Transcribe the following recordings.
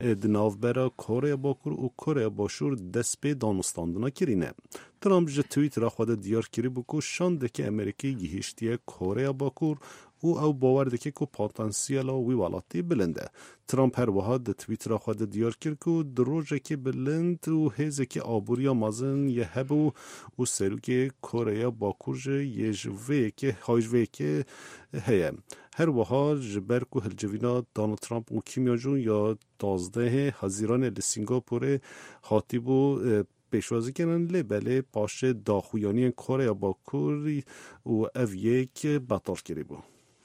دناوبرا کره باکور و کره باشور دست به دانستاندنا کرینه. ترامپ جه تویتر خود دیار کری بکو شانده که امریکی گیهشتیه کره باکور او باور دکه کو پتانسیل وی والاتی بلنده. ترامپ هر وحد تویتر خود دیار کرد که دروژه که بلند و هزه که آبوریا مازن یه هبو و سروک کره باکور یه جوه که هایجوه که هیه. هر وحد جبر که هلجوینا دانالد ترامپ و کیمیا جون یا 12 هزیران لسینگاپور خاطیبو پیشوازی کنن بله پاش داخویانی کره باکور و او یک بطار کری بو.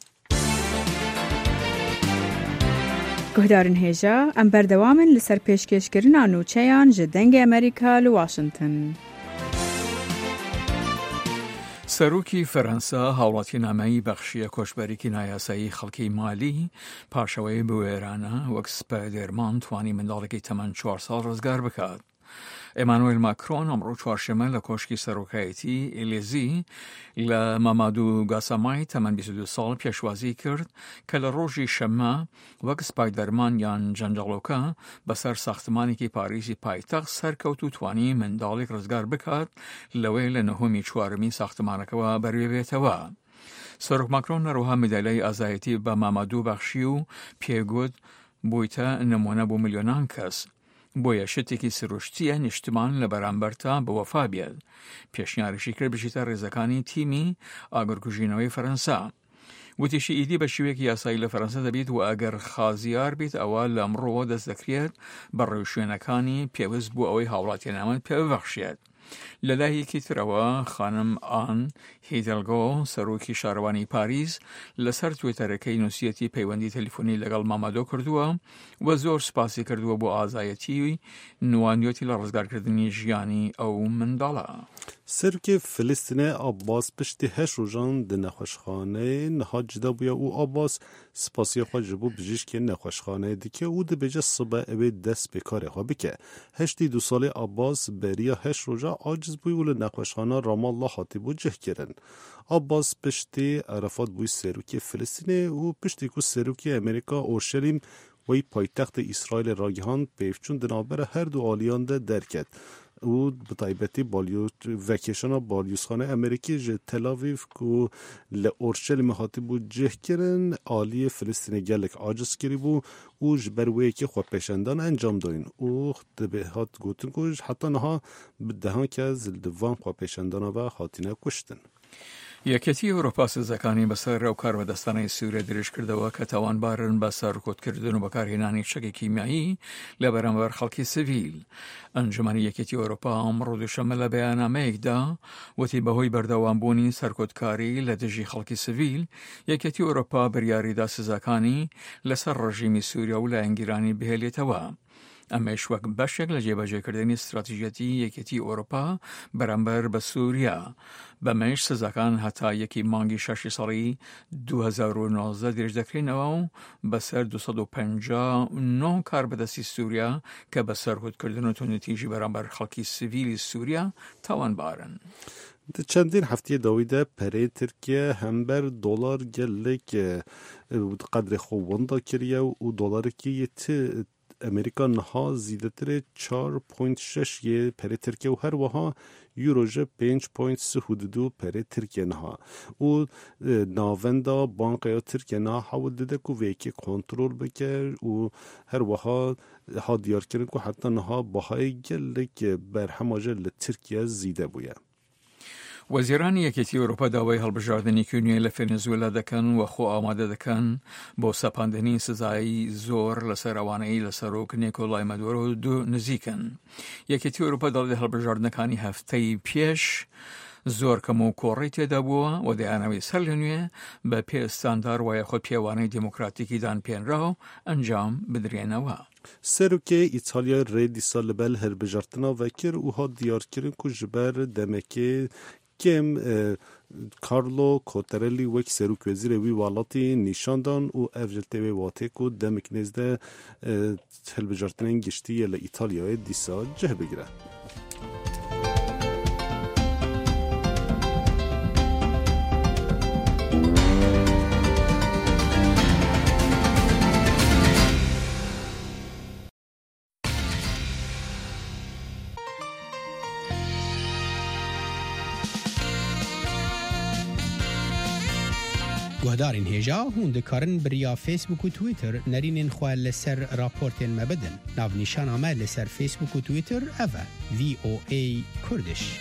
گهدارن هیجا ام بردوامن لسر پیشکشکرین آنوچهان جدنگ امریکا لواشنطن. سروکی فرانسه هاوڵاتی نامەیی بەخشیە کۆچبەرێکی نایاسایی خەڵکی مالی پاشەوەی بوێرانە وەک سپایدێرمان توانی منداڵێکی تەمەن 4 ساڵ ڕزگار بکات. ئێمانوێل ماکرۆن ئەمڕۆ چوارشەمە لە کۆشکی سەرۆکایەتی ئێلیزی لە مامادو گاسامای تەمەن 22 ساڵ پێشوازی کرد کە لە ڕۆژی شەممە وەک سپایدەرمان یان جەنجەڵۆکە بەسەر ساختمانێکی پاریسی پایتەخت سەرکەوت و توانی منداڵێک ڕزگار بکات لەوەی لە نەهۆمی چوارمی ساختمانەکەەوە بەروێ بێتەوە. سەرۆک ماکرۆن هەروەها میدالای ئازایەتی بە مامادو بەخشی و پێگوت بوویتە نمونە بۆ ملیۆنان کەس. بۆیە شتێکی سروشتیە نیشتمان لە بەرامبەرتا بەوەفا بێت. پێشنیارێکی کرد بژیتە ڕێزەکانی تیمی ئاگرکوژینەوەی فەرەنسا. وتیشی ئیدی بە شێوەیەکی یاسایی لە فەرەنسا دەبێت و ئەگەر خازیار بیت ئەوە لە ئەمڕۆوە دەست دەکرێت بە ڕێوشوێنەکانی پێویست بوو ئەوەی هاوڵاتیانەوە پێ ببەخشێت. لە لایەکی ترەوە خانم ئان هیدلگۆ سەرۆکی شارەوانی پاریس لەسەر تویتەرەکەی نووسیەتی پەیوەندی تەلیفۆنی لەگەڵ مامادۆ کردووە و زۆر سپاسی کردووە بۆ ئازایەتی نوانیۆتی لە ڕزگارکردنی ژیانی ئەو منداڵە. سرک فلسطین عباس پشتی هش روزان ده نخوشخانه نهاد جدا بویا او عباس سپاسی خود جبو بجیش که نخوشخانه دیگه او ده بجه صبح اوی دست بکاره خواه بکه. هشتی 2 ساله عباس بریا هش روزا عاجز بوی ول نخوشخانه رام الله خاطی بو جه کرن. عباس پشتی عرفات بوی سروکی فلسطین و پشتی کو سروکی امریکا اورشلیم وی پایتخت اسرائیل راگهان پیفچون دنابر هر دو آلیان ده درکت. او بطایبتی وکیشان بالیوسخانه امریکی جه تلاویف که لأورشلیم هاتی بود جه کرن آلی فلسطین گلک عاجز کری بود او جبروی که خواه پیشندان انجام داین او دبه هات گوتن کش حتی نها بدهان که از دوان خواه پیشندان و خاتینه کشتن. یەکێتی ئەوروپا سزەکانی بەسەر ڕێو کاربەدەستانەی سووریا درێژ کردەوە کە تاوانبارن بە سەرکۆتکردن و بەکارهێنانی شەکی کیمیایی لە بەرامبەر خەڵکی سڤیل. ئەنجومەنی یەکێتی ئەوروپا ئەمڕۆ دووشەممە لە بەیاننامەیەکدا وتی بەهۆی بەردەوامبوونی سەرکۆتکاری لە دژی خەڵکی سڤیل یەکێتی ئەوروپا بڕیاریدا سزەکانی لەسەر ڕژیمی سووریا و لایەنگیرانی بهێڵێتەوە. ئەمەش وەک بەشێک لە جێبەجێکردنی استراتیژیەتی یەکێتی ئەوروپا بەرامبەر بە سووریا. بەمەش سزەکان هەتا یەکی مانگی 6 ساڵی 2019 درێژ دەکرێنەوە و بەسەر 259 کاربەدەستی سووریا کە بە سەرکۆتکردن و تونەتیژی بەرامبەر خەڵکی سڤیلی سووریا تاوانبارن. چندین هفته داویده پره ترکیه هم بر دلار گلک قدر خووندا کریه و دلار که امریکا نها زیده تره 4.6 یه پره ترکیه و هر وها یوروژه 5.3 حدودو پره ترکیه نها و ناوندا بانک یا ترکیه نها حاول دیده که ویکی کنترول بکر و هر وها ها دیار کرن که حتی نها باهای گلک بر هماجه لترکیه زیده بویه. وەزیرانی یەکێتی ئەوروپا داوای هەڵبژاردنێکی نوێ لە ڤێنزوێلا دەکەن و خۆ ئامادە دەکەن بۆ سەپاندنی سزایی زۆر لەسەر ئەوانەی لە سەرۆک نیکۆلای مادورۆ نزیکن. یەکێتی ئەوروپا دەڵێت هەڵبژاردنەکانی هەفتەی پێش زۆر کەم و کۆڕی تێدا بووە و دەیانەوەی سەر لە نوێ بە پێ ستاندار وایە خۆ پێوانەی دموکراتیکی دانپێنرا و ئەنجام بدرێنەوە. سروکی ایتالیا ریدی سال بل هر بجارتنا وکر او ها دیار کرن که جبر دمکه کم کارلو کوترلی وک سروک وزیر وی والاتی نشاندان و افجلتی وی واته که دمک نزده هل بجارتنین گشتی ل ایتالیا دیسا جه بگیره. گهدارین هجا هوند کارن بریا فیسبوک و تویتر نرینین خواه لسر راپورتین مبدن ناو نیشان آمه لسر فیسبوک و تویتر اوه VOA کردش.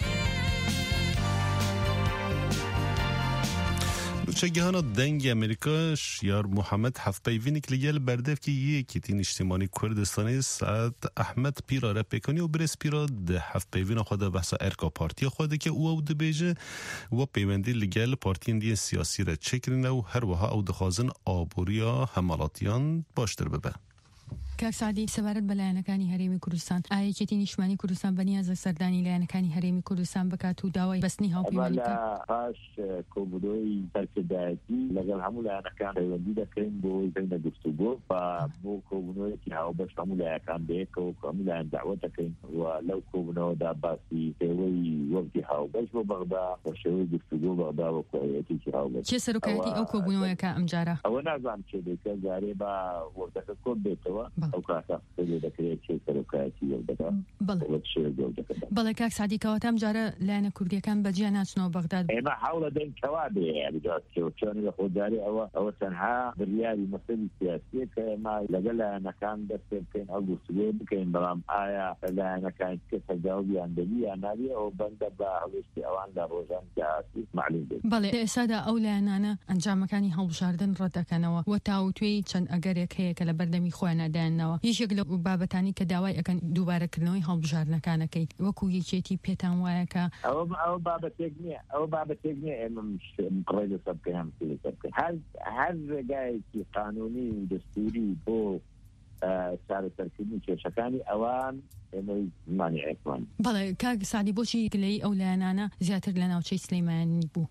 چگهانا دنگ امریکا شیار محمد هفپیوینی که لیل بردف که یکی تین اجتماعی کردستانی سعد احمد پیرا رپیکانی و برس پیرا ده هفپیوین خود بحثا ارکا پارتی خود که او ده بیجه و پیوندی لیگل پارتین دی سیاسی را چکرین و هر وها او دخوازن آبوریا همالاتیان باشتر ببه. کاک سعدی سوارت بەلایەنەکانی هەرێمی کوردستان ئایەکێتی نیشتمانی کوردستان بەنیازە سەردانی لایەنەکانی هەرێمی کوردستان بکات و داوای بەستنی هاوپەیمانیەکە پاش کۆبوونەوەی سەرکردایەتی لەگەڵ هەموو لایەنەکان پەیوەندی دەکەین بۆ بینە گفتوگۆ بۆ کۆبوونەوەیەکی هاوبەش هەموو لایەکان بەیەکەوە هەموو لایەن داوە دەکەین و لەو کۆبوونەوەدا باسی پێوەی وەفدی هاوبەش بۆ بەغدا بە شێوەی گفتوگۆ بەغدا بۆ هەیەتێکی هاوبەش چێ سەرۆکایەتی ئەو کۆبوونەوەیەکە ئەم جارە ئەوە نازانم چێ دەکە جارێ بە وەردەکە کۆب بێتەوە ئەو کاتە دەکرێت چێ سەرۆکایەتی وەردەکە بەڵێ کاک سعدی کەواتەم جارە لایەنە کوردیەکان بەجیا ناچنەوە بەغداد ئێمە حاڵە دەین کەوا بێ بجات چۆن لە خۆداری ئەوە تەنها بڕیاری مەسەلی سیاسیە کە ئێمە لەگەڵ لایەنەکان دەست پێ بکەین ئەو گفتوگۆ بکەین بەڵام ئایا لایەنەکان کە تەجاوبیان دەبی یان نابێ ئەوە بەندە بە هەڵوێستی ئەوان لە ڕۆژان سیاسی معلوم بێت. بەڵێ ئێستادا ئەو لایەنانە ئەنجامەکانی هەڵبژاردن ڕەتەکەنەوە و تاوتوێی چەند ئەگەرێک هەیە کە لە بەردەمی خۆیان ئەدایانەوە یەکێک لە بابەتانی کە داوای ئەکەن دووبارەکردنەوەی هەڵبژاردنەکانەکەی وەکو یەکێتی پێتان وایە کە ئەوە بابەتێک نییە ئێمە قڕی لەسەر بکەین هەر ڕێگایەکی قانونی و دەستوری بۆ چارەسەرکردنی کێشەکانی ئەوان مانعێکمان. بەڵێ کاک سعدی بۆچی گلەی ئەو لایەنانە زیاتر لە ناوچەی سلەیمانی بوو؟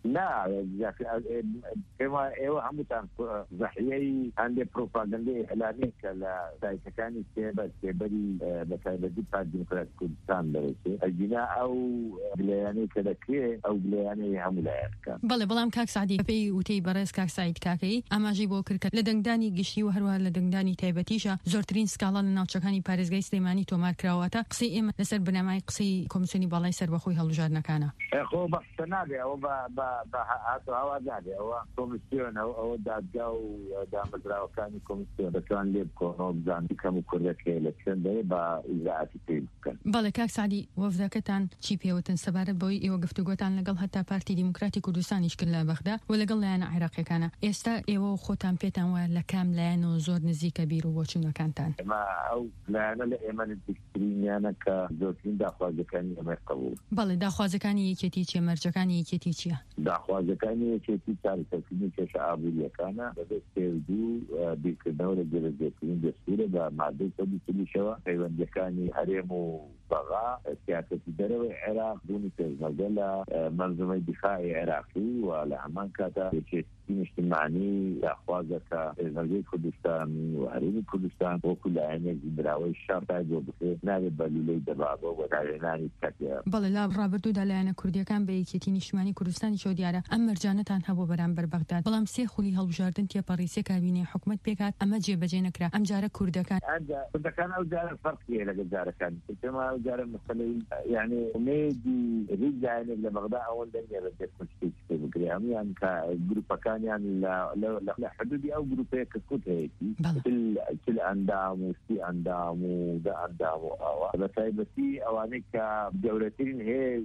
ئێوە هەمووتان زەحیەی هەندێک پرۆپاگەندەی ئەلانەیە کە لە سایتەکانی سێبەری بەتایبەتی پارتی دیموکراتی کوردستان دەرەچێت ئەگینا ئەو گلەیانەی کە دەکرێت ئەو گلەیانەی هەموو لایەنەکان. بەڵێ بەڵام کاک سعدی بەپێی وتەی بەڕێز کاک سعید کاکەی ئاماژەی بۆ کرد لە دەنگدانی گشتی و هەروە لە دەنگدانی تایبەتیشە زۆرترین سکاڵا لە ناوچەکانی پارێزگای سلەیمانی تۆمار کراوە قسەی ئێمە لەسەر بنەمای قسەی کۆمیسیۆنی باڵای سەربەخۆی هەڵبژاردنەکانە. خۆ بەخشە نابێ ئەوە بە هاتو هەوا نابێ ئەوە کۆمیسیۆن ئەوە دادگا و دامەزراوەکانی کۆمیسیۆن دەتوان لێ بکۆنەوە بزانانی کەم و کوردەکەی لە چێندەیە بە ئیجراعاتی پێ بکەن. بەڵێ کاک سعدی وەفدەکەتان چی پێوتن سەبارەت بەوەی ئێوە گفتوگۆتان لەگەڵ هەتا پارتی دیموکراتی کوردستانیش کرد لە بەغدا و لەگەڵ لایەنە عێراقیەکانە ئێستا ئێوە خۆتان پێتان وایە لە کام لایەنەوە زۆر نزیکە بیر و بۆچوونەکانتان؟ ئەو لایەنە لە ئێمە نزیکترینیانە کە زۆرترین داخوازەکانی ئەمە قبول. بەڵێ داخوازەکانی یەکێتی چیە مەرجەکانی یەکێتی چییە؟ داخوازەکانی یەکێتی چارەسەرکردنی کێشە ئابوووریەکانە بەدەست پێوردوو بیرکردنەوە لە جێبەجێکردنی دەستورە بە مادەی 120 پەیوەندیەکانی هەرێم و بەغا سیاسەتی دەرەوەی عێراق بوونی پێشمەرگە لە مەنزومەی دیفاعی عێراقی و لە هەمان کاتە یەکێتی نیشتیمانی داخوازەکە پێشمەرگەی کوردستان و هەرێمی کوردستان وەکو لایەنێک براوەی شەڕای بۆ بکرێت نابێت بە لولەی دەبابە و داهێنانی کاتێ. بەڵێ لە ڕابردوودا لایەنە کوردیەکان بە یەکێتی نیشتیمانی کوردستانی شۆ دیارە ئەم مەرجانەتان هەبوو بەرامبەر بەغداد بەڵام سێ خولی هەڵبژاردن تێپەڕی کابینەی حکومەت پێکات ئەمە جێبەجێ نەکرا ئەم جارە کوردەکان ئەو جارە فەرقیە لەگەڵ جارەکان پێما ئەو جارە مەسەلەی یعنی ئومێدی ریز لایەنێک لە بەغدا ئەوەن دەنگێ بەجێت مشتێکی پێ بگرێ هەمویان کە گروپەکانیان لە حدودی ئەو گروپەیە کە کوت هەیەی چل ئەندام و سی ئەندام و دە ئەندام و ئەوە بە تایبەتی ئەوانەی کە گەورەترین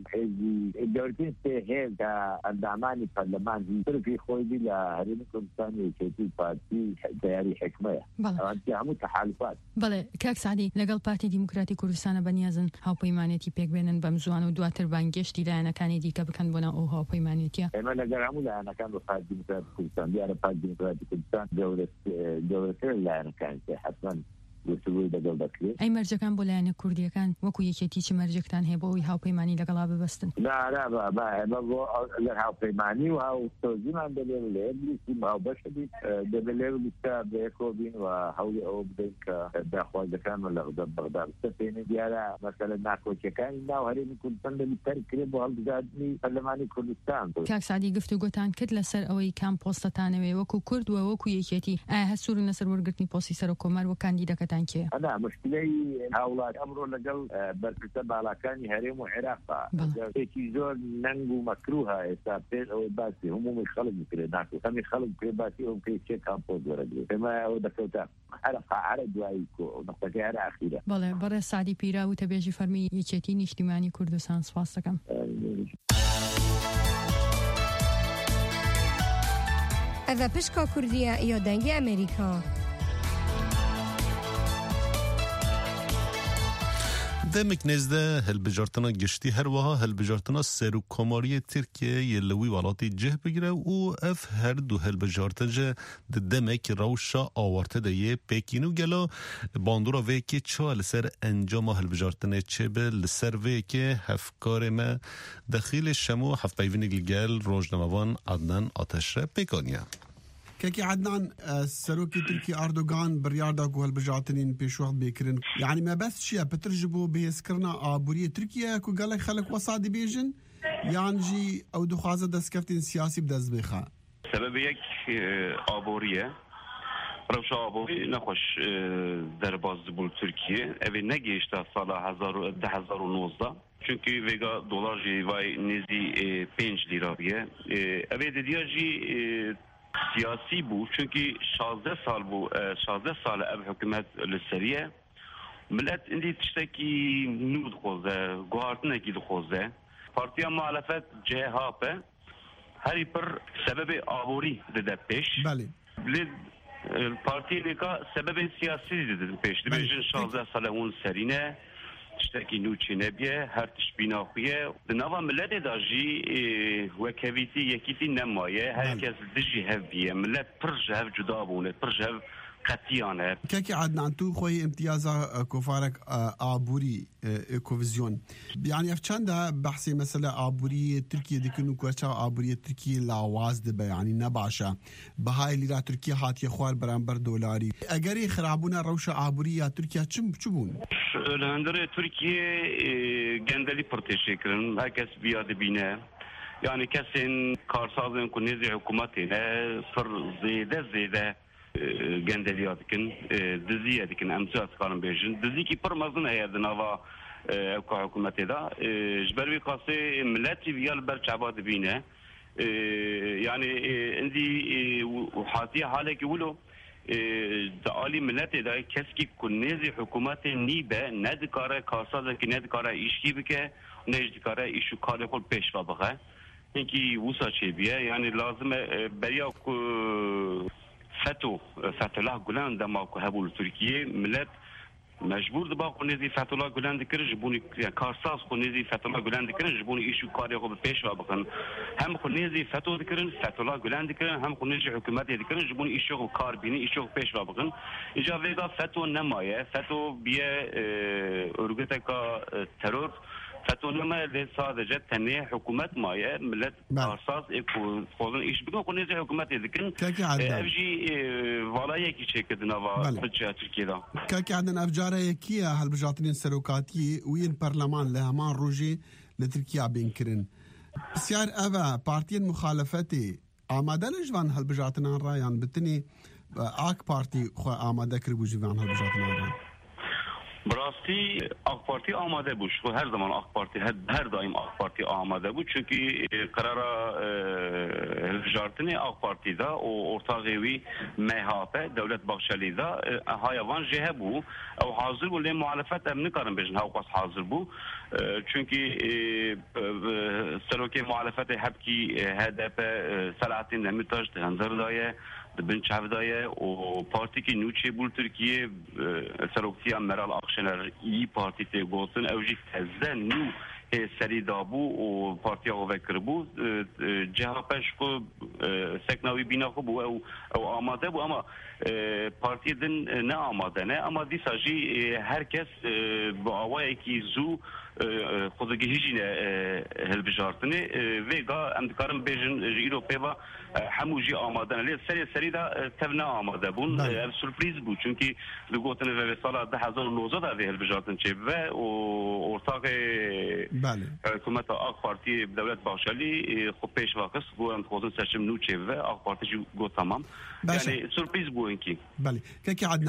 گەورەترین سێ هێز کە ئەندامانی پەرلەمان هیچ خۆی لە هەرێمی کوردستان یەکێتی پارتی تیاری حکمەیە ئەوانتی هەموو تەحالفات. بەڵێ کاک سعدی لەگەڵ پارتی دیموکراتی کوردستانە بەنیازن هاوپەیمانێتی پێک بێنن بەم زوان و دواتر بانگێشتی لایەنەکانی دیکە بکەن بۆ ناو ئەو هاوپەیمانێتیە. ئێمە لەگەڵ هەموو لایەنەکان بە پارتی دیموکراتی کوردستان دیارە پارتی دیموکراتی کوردستان گەورەتر لایەنەکان حتماً گفتگوی لەگەڵ دەکرێت. ئەی مەرجەکان بۆ لایەنە کوردیەکان وەکو یەکێتی چ مەرجێکتان هەیە بۆ ئەوی هاوپەیمانی لەگەڵا ببەستن؟ ئێمە بۆ لە هاوپەیمانی و هاوسۆزیمان دەبێت لە ئێبلیسی هاوبەشە بیت دەبێت لێ لیستە بەیەکەوە بین و هەوڵی ئەوە بدەین کە داخوازەکانمان لە بەغدا بستەپێنێ دیارە مەسەلە ناکۆچیەکانی ناو هەرێمی کوردستان دەبێت تەرکرێت بۆ هەڵبژاردنی پەرلەمانی کوردستان. کاک سعدی گفتوگۆتان کرد لەسەر ئەوەی کام پۆستەتانەوێ وەکو کورد و وەکو یەکێتی ئایا هەسوورن لەسەر وەرگرتنی پۆستی سەر و کۆمار و کاندیدەکەتان مشکلتان کیه؟ أنا مشكلة هؤلاء أمر لقل بركتب على كان هرم وعراق في زور ننجو مكروها إسابيل أو باسي هم يخلق كده ناكو هم يخلق كده باسي هم كده شيء كامبوز ورجلي كما ودكتور حرق على دوايكو نقطة على أخيرا بله برای سعدی پیرا و تبیجی فرمی یچتین اجتماعی کردستان سپاس دکم. اذا پشکا کردیه یا دنگ امریکا دمک نزده هلبجارتنا گشتی هر وها هلبجارتنا سرو کماری ترکیه یلوی والاتی جه بگیره و اف هر دو هلبجارت جه دمک روشا آورته ده یه پیکینو گلا باندورا وی که چه لسر انجام هلبجارتنه چه به لسر وی که هفکار ما دخیل شمو هف پیوینی گل روزنامه‌وان عدنان آتش پیکانیه كاكي عدنان سروكي تركي أردوغان برياردة كوهل بجاتنين بيش وقت بيكرن يعني ما بس شيء بترجبوا بيسكرنا آبورية تركيا كو قالك خلق وصادي بيجن يعني جي أو دخوازة دسكفتين سياسي بدز بيخا سبب يك آبورية روش آبوری نخوش در بازدبول ترکیه اوی نگیشته سال 2019 چونکه ویگا دلار جی وای نزی 5 لیرا بیه اوی دیدیا جی سیاسی بو چونکه 16 سال بو 16 سال اب حکومت لسریه ملت اندی تشتکی نود خوزه گوهارتنه کی خوزه پارتیا معلفت جه هاپه هری پر سبب آبوری ده پیش بله بلد الپارتی نکا سبب سیاسی ده پیش ده بیشن 16 سال اون سرینه تشتکی نوچی نبیه هر تشبینا خویه نوا ملت داجی وکویتی یکیتی نمایه هر کس دجی هفیه ملت پرج هف جدا بونه پرج هف قطیانه كاكي عدنان تو خوي امتيازا كوفارك آبوري ايكوفيزيون يعني افچنده بحثي مثلا آبوري تركيا ديكنو كوچا آبوري تركيا لاواز دبا يعني نباشا بهاي ليرا تركيا هاتي خوار برانبر دولاري اگري خرابونا روشا آبوري تركيا چبون الهندر تركيا گندلی پرتشکرن هر کس بیاد بینه يعني كسين كارسازن كنيزي حكومتنا فر زيده گندلیات کن دزیه کن امتیاز کارم بیشن دزی کی پر مزن هست نوا حکومتی دا جبروی قصه ملتی بیال بر چباد بینه يعني اندی وحاطی حاله که ولو دعالی ملتی دا کسی کنیزی حکومت نیبه ندکاره کارساز که ندکاره ایشکی بکه نجدکاره ایشو کار خود پیش و بخه اینکی وسا چه بیه يعني لازم بریا فتح گلان دما کو هبول ترکیه ملت مجبور دبا خونیزی فتح گلان دکر جبونی کارساز خونیزی فتح گلان دکر جبونی ایشو کاری خو پیش و بکن هم خونیزی فتح دکرن فتح گلان دکرن هم خونیزی حکومت دکرن جبونی ایشو کار بینی ایشو پیش و بکن اینجا ویگا فتح نمایه فتح بیه ارگته کا ترور فتونما لصادجة تنية حكومات مايا ملت أرصاص خودن إيش بيكون خونيزي حكومات لكن أفجي ولاية كي شيء كده نوا بتجاه تركيا كاكي عندنا أفجارة يكيا هالبجاتين سروكاتي وين برلمان لهمان روجي لتركيا بينكرن بسيار أبا بارتين مخالفتي آماده لجوان هالبجاتين رايان بتني آك بارتي خو آماده كربو جوان هالبجاتين رايان براستی آق پارتی آماده بود و هر زمان آق پارتی هر دایم آق پارتی آماده بود چون که قرار هلجارتنی آق پارتی دا و ارتاقیوی مهاپه دولت بخشلی دا هایوان جه بود او حاضر بود لی معالفت هم نکارم بجن ها قص حاضر بود چون که سروکی معالفت هبکی هدف سلعتین نمیتاش تهنزر دایه بن چاودایه و پارتی که نوچه بول ترکیه سروکتی مرال اخشنر ای پارتی تی گوتن اوجی فزن نو سری دابو و پارتی آقا وکر بو جها پشکو سکناوی بینا خو بو او آماده بو اما پارتی دن نه آماده نه اما دیسا جی هر کس با آوائه که زو خودگی هیچی نه هلبجارتنه ویگا امدکارم بیجن جیرو پیوا همو جی آماده نه لیت سری دا تبنا آماده بون سورپریز بود چونکی لگوتن و سال 2019 دا هلبجارتن چه و ارتاق حکومت آق پارتی دولت باشلی خب پیش واقع بو انتخابات سرچم نو چه و آق پارتی جو گو تمام یعنی سورپریز بو اینکی بله که عدنان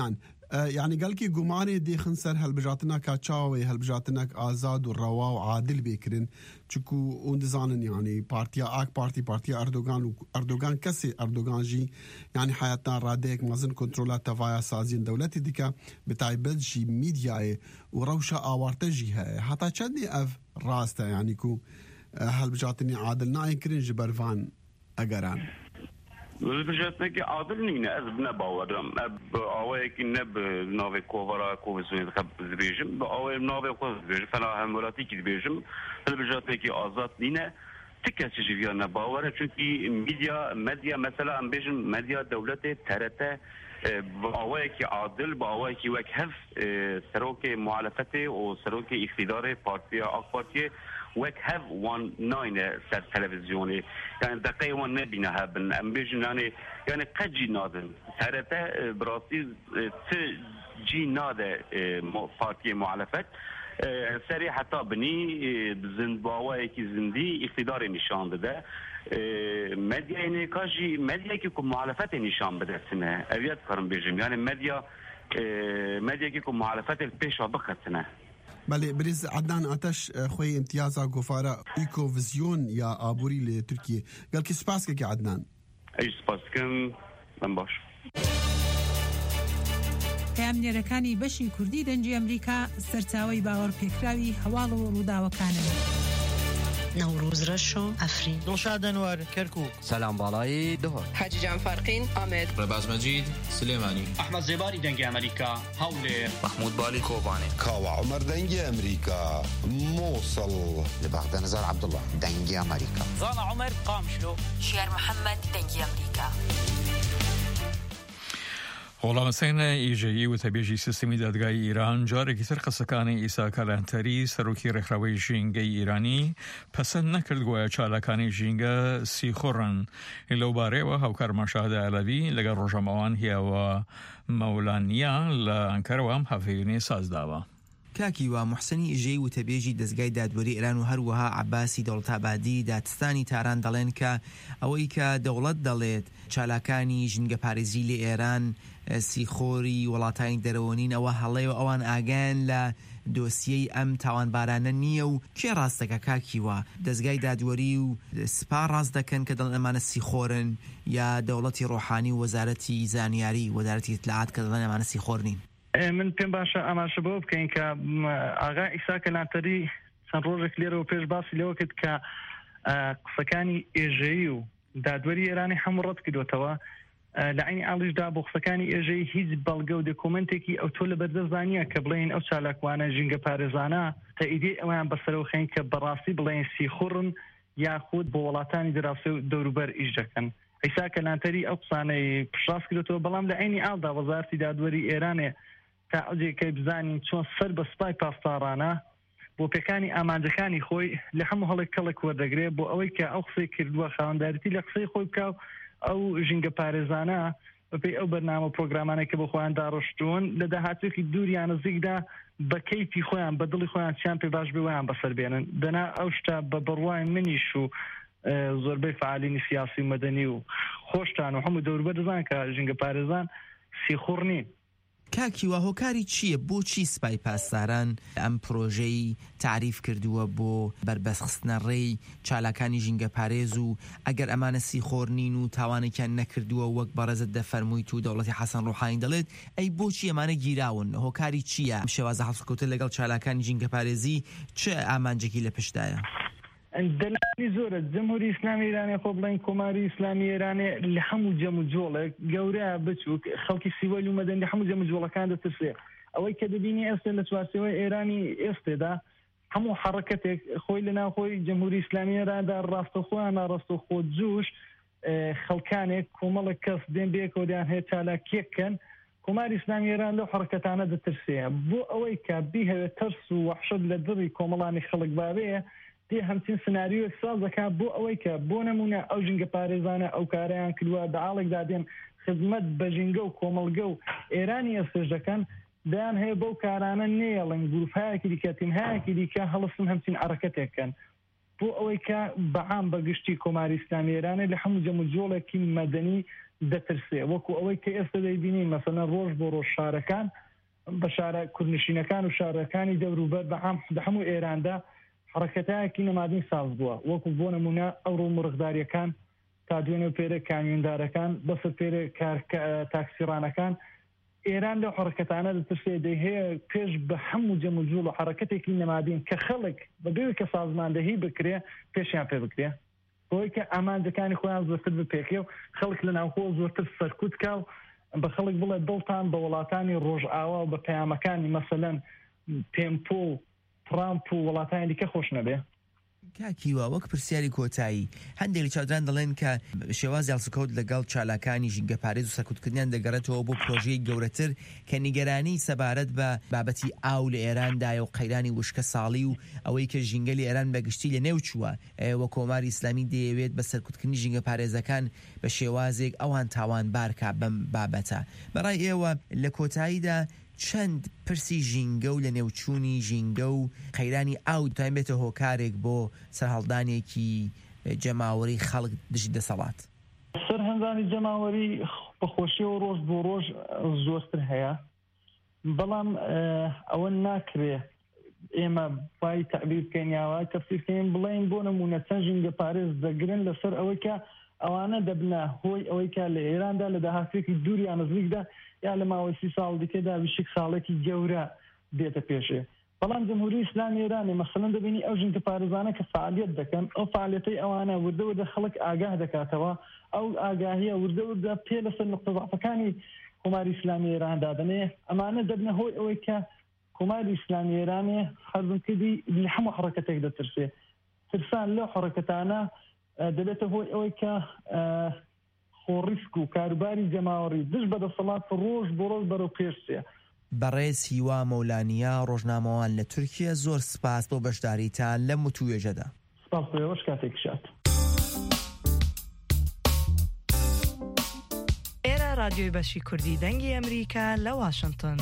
يعني قال كي گمانه دیخن سر هلبجاتنا کاچاوی هلبجاتناک آزاد و روا و عادل بکرن چکو اون دزانن يعني بارتيا اك بارتيا اردوغان كسي اردوغان جي يعني حياتنا راديك مازن كنترولات تفايا سازين دولتي ديكا بتايبت جي ميديا وروشة آوارتا جي هاي حتى چندي اف راستا يعني كو هلبجاتني عادل ناين كرن جبرفان اگران البجاتنا كي عادل نينا از بنا باورم اب اوي كي نب نوفي كوفرا كوفيسون خب زبيجم باوي نوفي كوفيسون فنا همولاتي كي زبيجم البجاتنا كي ازات نينا تكاسي جيفيانا باور چونكي ميديا مثلا ام بيجم ميديا دولتي ترته باوي كي عادل باوي كي وكهف سروكي معالفته او سروكي اقتدار بارتيا اك وك هاف 19 سر تلفزيوني يعني دقيقة وانا بينها بن امبيجن يعني قد جي نادن سارته براسي جي ناده بارتي معالفت سري حتى بني بزند باوائي كي زندي اقتدار نشان بده مديا يعني كاجي مديا كي كم معالفت نشان بده سنة اويات كارم بيجم يعني مديا كي كم معالفت البيشة بقى سنة بله بريز عدنان آتش خوي امتيازا قفارة ايكو فيزيون يا آبوري لتركيا قال كي سباسك يا عدنان اي سباسكم من باش پامنێرەکانی بەشی کوردی دەنجی ئەمریکا سەرچاوەی باوەڕ پێکراوی هەواڵ و ڕووداوەکانن. نوروز رشو افرین دڵشاد ئەنوەر کەرکووک سەلام باڵایی دهۆر حاجیجان فەرقین ئامێد ڕێباز مەجید سلێمانی ئەحمەد زێباری دەنگی ئەمریکا هەولێر محمود بالی کۆبانێ کاوە عومەر دەنگی ئەمریکا مووسڵ لە بەغداد نزار عەبدوڵڵا دەنگی ئەمریکا زانا عومەر قامشلۆ شێر محەممەد دەنگی ئەمریکا وەڵامەسەینە ئیژەیی و تەبێژی سیستمی دادگای ئیران جارێکی تر قسەکانی ئیسا کەلانتەری سەرۆکی ڕێکخراوەی ژینگەی ئیرانی پەسەند نەکرد گوایە چالاکانی ژینگە سیخۆڕن لەو بارەیەوە هاوکار مەشاهدە ئەلەوی لەگەڵ ڕۆژەمەوان هیاوە مەولانیا لە ئەنکەرەوەم هەفێنێ سازداوە. کاکی و محسنی ئیژەی و تەبێژی دەستگای دادوەری ئێران و هەروەها عەباسی دەوڵەتابادی دادستانی تاران دەڵێن کە ئەوەی کە دەوڵەت دەڵێت چالاکانی ژینگە پارێزی لە ئێران سیخۆری وڵاتانی دەرەوەنین ئەوە هەڵەیەوە ئەوان ئاگایان لە دۆسیەی ئەم تاوانبارانە نییە و کێ ڕاستەکە کاکیوە دەستگای دادوەری و سپا ڕاست دەکەن کە دەڵێن ئەمانە سیخۆرن یا دەوڵەتی ڕۆحانی و وەزارەتی زانیاری وەزارەتی ئیتلاعات کە دەڵێن ئەمانە سیخۆرنین. من پێم باشە ئاماژە بۆ بکەین کە ئاغا ئیسا کەلانتەری چەند ڕۆژێک لێرەوە پێش باسی لەوە کرد کە قسەکانی ئێژەیی و دادوەری ئێرانی هەموو ڕەت کردوتەوە لە عینی ئاڵیشدا بۆ قسەکانی ئێژەی هیچ بەڵگە و دۆکومنتێکی ئەو تۆ لە بەردەستانیە کە بڵێن ئەو چالاکوانە ژینگە پارێزانە تەئیدی ئەویان بەسەرەوە خێن کە بەڕاستی بڵێن سیخوڕن یاخود بۆ وڵاتانی دراوسێ و دەوروبەر ئیش دەکەن. ئیسا کەلانتەری ئەو قسانەی پشتڕاست کردوتەوە بەڵام لە عینی ئاڵدا وەزارەتی دادوەری ئێرانێ تا ئەوجێکەی بزانین چۆن سەر بە سوپای پاسدارانە بۆ پێکانی ئامانجەکانی خۆی لە هەموو هەڵێک کەڵک وەردەگرێت بۆ ئەوەی کە ئەو قسەی کردووە خاوەنداریتی لە قسەی خۆی بکاو ئەو ژینگە پارێزانە بەپێی ئەو بەرنامە پرۆگرامانێک کە بۆ خۆیان داڕۆشتوون لە داهاتوێکی دووریان نزیکدا بە کەیفی خۆیان بە دڵی خۆیان چیان پێ باش بێوەیان بەسەر بێنن دەنا ئەو شتا بە بڕوای منیش و زۆربەی فعالینی سیاسی و مەدەنی و خۆشتان و هەموو دەوروبەر دەزان کە ژینگە پارێزان سیخوڕ نین. کاکیوە هۆکاری چییە بۆچی سپای پاسداران ئەم پرۆژەی تعریف کردووە بۆ بربەستخستنە ڕێی چالاکانی ژینگە پارێز و ئەگەر ئەمانە سیخۆرنین و تاوانێکیان نەکردووە وەک بەڕێزت دەفەرموویت و دەوڵەتی حەسەن ڕوحانی دەڵێت ئەی بۆچی ئەمانە گیراون هۆکاری چییە شێوازە هەڵسوکەوتن لەگەڵ چالاکانی ژینگە پارێزی چه ئامانجێکی لە پشتایە؟ دەنانی زۆرە جمهوری ئیسلامی ئێرانێ خۆ بڵێن کۆماری ئیسلامی ئێرانێ لە هەموو جەم و جۆڵێک گەورەیە بچووک خەڵکی سیڤیل و مەدەنی هەموو جەم و جۆڵەکان دەترسێ ئەوەی کە دەبینی ئێستا لە چوارچێوەی ئێرانی ئێستێدا هەموو حرەکەتێک خۆی لە ناوخۆی جمهوری ئیسلامی ئێراندا ڕاستەخۆیان ناڕاستەخۆ جوش خەڵکانێک کۆمەڵێک کەس دێن بێکەوە دەیان هەیە چالاکیەکەن کۆماری ئیسلامی ئێران لەو حرەکەتانە دەترسێ بۆ ئەوەی کە بیهەوێت تەرس و وەحشەت لە دڵی کۆمەڵانی خەڵک بابەیە دێ هەمچین سناریۆ ساز دەکات بۆ ئەوەی کە بۆ نمونە ئەو ژینگە پارێزانە ئەو کارەیان کردووە دەعاڵێکدا دێن خزمەت بە ژینگە و کۆمەڵگە و ئێرانی ئێستش دەکەن دەیان هەیە بەو کارانە نێڵن گروپایەکی دیکە تیمهایەکی دیکە هەڵستن هەمچین حرەکەتێککەن بۆ ئەوەی کە بەعام بەگشتی کۆماری ئیسلامی ئێرانە لە هەموو جەم و جۆڵێکی مەدەنی دەترسێ وەکو ئەوەی کە ئێستا دەیبینین مەسەلەن ڕۆژ بۆ ڕۆژ شارەکان بە شارە کوردنشینەکان و شارەکانی دەوروبەر بە هەموو ئێراندا حرەکەتایەکی نەمادین ساز بووە، وەکو بۆ نمونە ئەوڕۆ مرغداریەکان تا دوێنێ پێرە کامیۆندارەکان بەسەر پێرە تاکسیڕانەکان ئێران لەو حرەکەتانە دەترسێ هەیە پێش بە هەموو جەموجوڵ و حرەکەتێکی نەمادین کە خەڵک بەبێ کە سازماندەهی بکرێ پێشیان پێ بکرێ بۆی کە ئامانجەکانی خۆیان زۆرتر بپێکێ و خەڵک لە ناوخۆ زۆرتر سەرکوت کا و بە خەڵک بڵێ دڵتان بە وڵاتانی ڕۆژئاوا و بە پەیامەکانی مەسەلەن پێمپۆ و ترامپ و وڵاتانی دیکە خۆش نەبێ. کاکیوە وەک پرسیاری کۆتایی هەندێک چاودران دەڵێن کە شێوازی هەڵسوکەوت لەگەڵ چالاکانی ژینگە پارێز و سەرکوتکردنیان دەگەڕێتەوە بۆ پرۆژەی گەورەتر کە نیگەرانی سەبارەت بە بابەتی ئاو لە ئێراندایە و قەیرانی وشکە ساڵی و ئەوەی کە ژینگەلی ئێران بەگشتی لە نێو چووە وە کۆماری ئیسلامی دەیەوێت بە سەرکوتکردنی ژینگە پارێزەکان بە شێوازێک ئەوان تاوانبارکە بەم بابەتە. بەڕای ئێوە لە کۆتاییدا چەند پرسی ژینگە و لە نێوچوونی ژینگە و قەیرانی ئاو دەتوانێت بێتە هۆکارێک بۆ سەرهەڵدانێکی جەماوەری خەڵک دژی دەسەڵات؟ سەرهەڵدانی جەماوەری بەخۆشی و ڕۆژ بۆ ڕۆژ زۆرتر هەیە، بەڵام ئەوە ناکرێ ئێمە وای تەعبیر بکەین یاوای تەفسیرکەین بڵێین بۆ نمونە چەند ژینگە پارێز دەگرن لەسەر ئەوەی کە ئەوانە دەبنە هۆی ئەوەی کە لە ئێراندا لە داهاتێکی دووریان نزیکدا یا لە ماوەی 30 ساڵ دیکەدا وشک ساڵێکی گەورە دێتە پێشێ. بەڵام جمهوری ئیسلامی ئێرانی مەسەڵەن دەبینی ئەو ژینگە پارێزانە کە فعالیت دەکەن ئەو فعالیەتەی ئەوانە وردەوردە خەڵک ئاگاه دەکاتەوە، ئەو ئاگاهیە وردەوردە پێ لەسەر نقطە ضعفەکانی کۆماری ئیسلامی ئێراندا دەنێ ئەمانە دەبنە هۆی ئەوەی کە کۆماری ئیسلامی ئێرانی حەزمکردی لە هەموو حرەکەتێک دەترسێ. ترسان لەو حرەکەتانە دەبێتە هۆی ئەوەی کە خۆڕیسک و کاروباری جەماوەڕی دژ بەدەسەڵات ڕۆژ بۆ ڕۆژ بەرەو پێشچێ. بەڕێز هیوا مەولانیا ڕۆژنامەوان لە تورکیا زۆر سپاس بۆ بەشداریتان لە متوێژەدا. سپاس بۆەوەش کاتێک شات. ئێرە رادیۆی بەشی کوردی دەنگی ئەمریکا لە واشنگتن.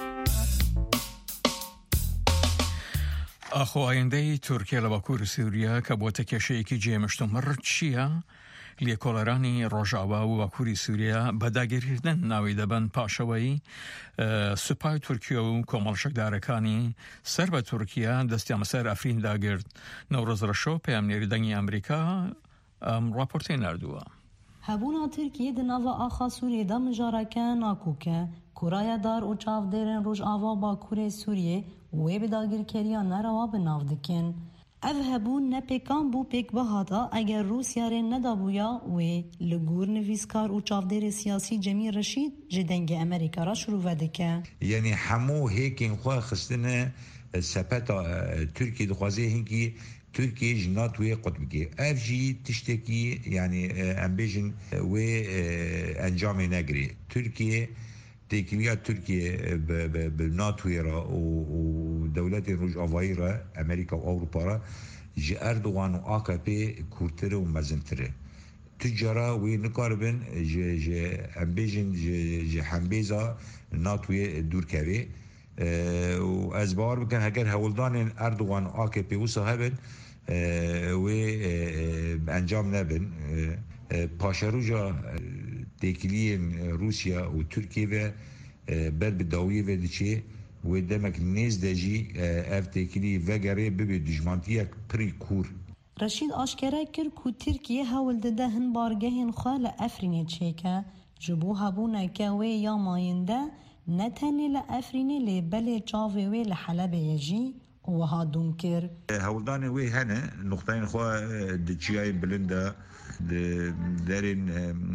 ئاخۆ ئایندەی تورکیا لە باکوور سووریا کە بۆتە کێشەیەکی جێمشتمڕ چییە؟ لێکۆڵەرانی ڕۆژاوا و باکووری سووریا بەداگیرکردن ناوی دەبن پاشەوەی سوپای تورکیا و کۆمەڵشەکدارەکانی سەر بە تورکیا دەستیان بەسەر ئەفرین داگرت. نەورۆز ڕەشۆ پەیامنێری دەنگی ئەمریکا راپۆرتەی نردووە. هەبوونا تورکیە di nava axa Sûriyê de mijareke nakûke Kuraya dar û çavdêrên Rojava Bakurê Sûriyê wê bi dagirkeriya nerawa bi nav dikin. Ev hebûn ne pêkan bû pêk bihata eger Rûsyarê nedabûya wê li gûr nivîskar û çavdêrê siyasî Cemîl Reşîd ji dengê Amerîka ra şirûve dike. Yani hemû hêkên xwe xistine sepeta Tirkiye dixwaze hinkî Türkiye ji NATO'ya qut bike. Ev jî tiştekî yani em bêjin wê encamê negirê. Türkiye têkiliya Türkiye bi NATO'ya ra û dewletên Rojavayî ra Amerîka û Awropa ra ji Erdogan û AKP kûrtir û mezintir e. Tûcara wê nikaribin ji em bêjin ji hembêza NATO'ya dûrkevê. û ez bawer bikim heger hewildanên Erdogan û AKP wisa hebin wê encam nebin. Paşeroja têkiliyên Rusya û Tirkiye ve ber bi dawiyê ve diçe wê demek nêz de jî ev têkilî vegerê bibe dijmantiyek pirî kûr. Reşîd aşkere kir ku Tirkiye hewl dide hin bargehên xwe li Efrînê çêke ji bo hebûneke wê ya mayînde ne tenê li Efrînê lê belê çavê wê li Helebeyê jî wiha dûm kir. Hewldanê wê hene noxtayên xwe di çiyayên bilind de derên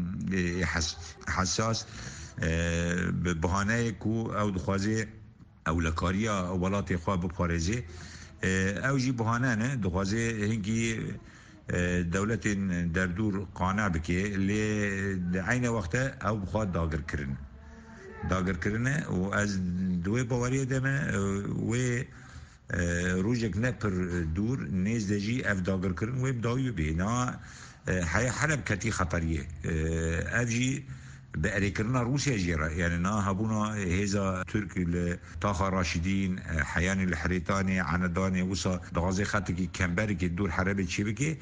hesas bi bihaneyê ku ew dixwaze ewlekariya welatê xwe biparêze ew jî bihane ne dixwaze hinkî dewletên derdûr qane bike lê di aynê wexte ew bixwe dagirkirine û ez di wê baweriyê de me wê rojek ne pir dûr nêz de jî ev dagirkirin wê bi dawî bê na heye Heleb ketî xeteriyê ev jî bi erêkirina Rûsya jî re yani na hebûna hêza Türk li taxa Raşidîn heyanê li Herêtanê Enedanê wisa dixwaze xetekî kemberekê dûr Helebê çê bike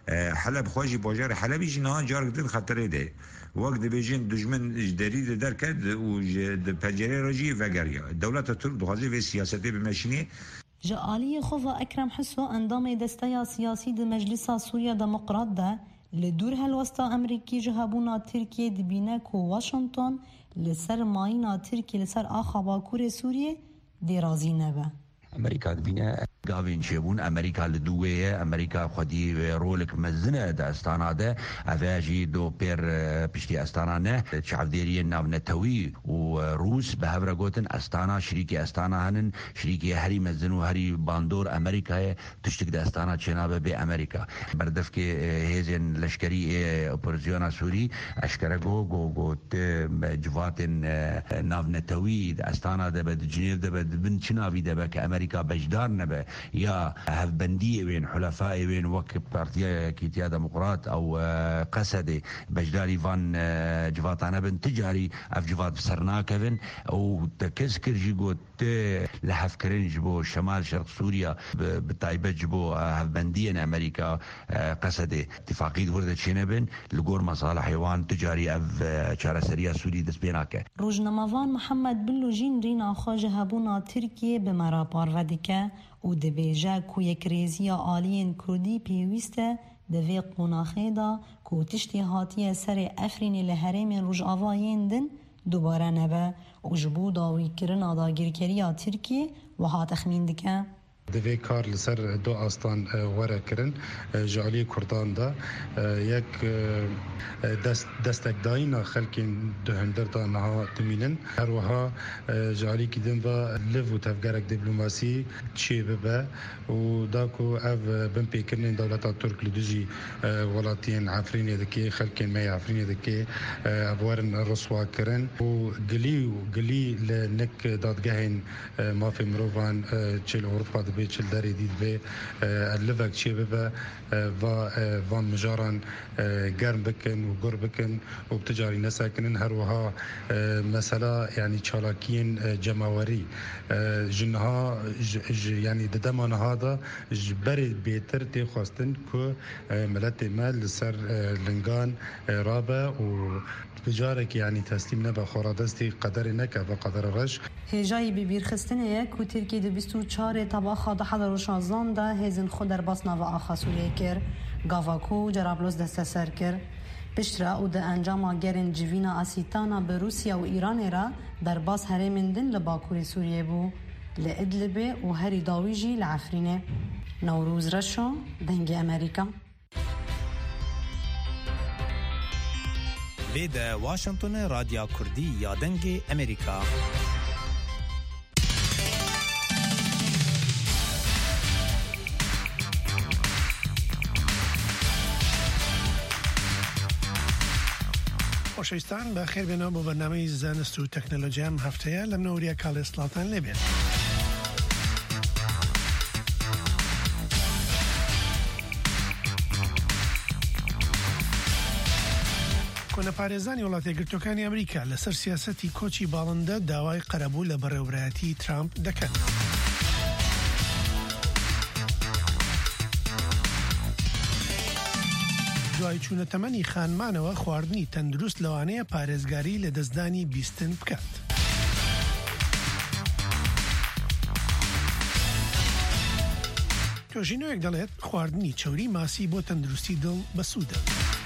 حلب خواجی باجار حلبی جنها جار قدر خطره ده وقت بیجن دشمن جدری در کرد و پنجره راجی وگریا دولت ترک دخوازی و سیاستی بمشینی جعالی خوفا اکرم حسو اندام دسته سیاسی د مجلس سوریا دموکرات ده لدور هلوستا امریکی جهابونا ترکیه دبینه که واشنطن لسر ماینا ترکیه لسر آخا باکور سوریه دی رازی نبه امریکا دبینه گاوین چیبون امریکا لدویه امریکا خودی رولک مزنه ده استاناده افاجی دو پیر پشتی استانانه چعفدیری ناو نتوی و روس به هفره گوتن استانا شریکی استانا هنن شریکی هری مزن و هری باندور امریکا تشتک ده استانا چنابه به امریکا بردف که هیزن لشکری اپوزیسیون سوری اشکره گو جواتن ناو نتوی ده استانا ده بد جنیف ده بد بن چنابی ده به که امریکا بجدار نبه یا هفبندية وين حلفاء وين وك بارتيا كيتيا ديمقراط او قسدي بجداري فان جفاتانا بن تجاري اف جفات بسرناكفن او تكسكر جيقوت لحفكرين جبو شمال شرق سوريا بتايبت جبو هفبندية امريكا قسدي اتفاقية ورده تشينبن لقور مصالح حيوان تجاري اف شارسريا سوري دس بيناكه روجنمافان محمد بلو جين رينا خواجه هبونا تركيا بمرا بارواديكا و دبیجه که یک ریزی آلین کردی پیوسته دوی قناخه دا که تشتی هاتی سر افرین لحرم روش آوائین دن دوباره نبه و جبو داوی کرن آدا گیرکریا ترکیه و ها تخمین دکه دوی کار لسر دو آستان وره کرن جعلی کردان دا یک دستک داینا خلکین دهندر دا نها تمینن هر وها جعلی کدن با لف و تفگرک دیپلوماسی چی ببه و داکو او بن پیکرنین دولتا ترک لدوجی ولاتین عفرینی دکی خلکین می عفرینی دکی ابوارن رسوا کرن و گلی لنک دادگهین مافی مروفان چل اروپا چل داری دید به اللفک چی به و مجاران گرم بکن و گر بکن و بتجاری نساکنن هر وها مثلا یعنی چالاکین جماوری جنها یعنی ددمان هادا بری بیتر تی خواستن که ملت مال سر لنگان رابه و تجارك يعني تسليم نبا خورادستي قدر نكا بقدر رش هجاي ببير خستنه كو تركي دو 24 طباخ ده حضر شازان ده هزن خود در باس نوا آخا سوریه کر گاواکو جرابلوز دست سر کر پشترا او ده انجام گرن جوینا اسیتانا به روسیا و ایران را در باس هرمندن لباکور سوریه بو لادلبه و هری داویجی لعفرینه نوروز رشو دنگ امریکا ویده واشنطن رادیو کردی یا دنگ امریکا خوشایستان بخیر بنا با برنامه زانست و تکنولوژی هم هفته لمنوریا کال اصلاحاتان لبید. کۆنەپارێزانی وڵاتە یەکگرتووەکانی ئەمریکا لەسەر سیاسەتی کۆچی باڵندە داوای قەرەبوو لە بەڕێوەبرایەتی ترامپ دەکەن. دوای چوونە تەمەنی خانمانەوە خواردنی تەندروست لەوانەیە پارێزگاری لە دەستدانی بیستن بکات. توژینۆیەک دەڵێت خواردنی چەوری ماسی بۆ تەندروستی دڵ بەسوودە.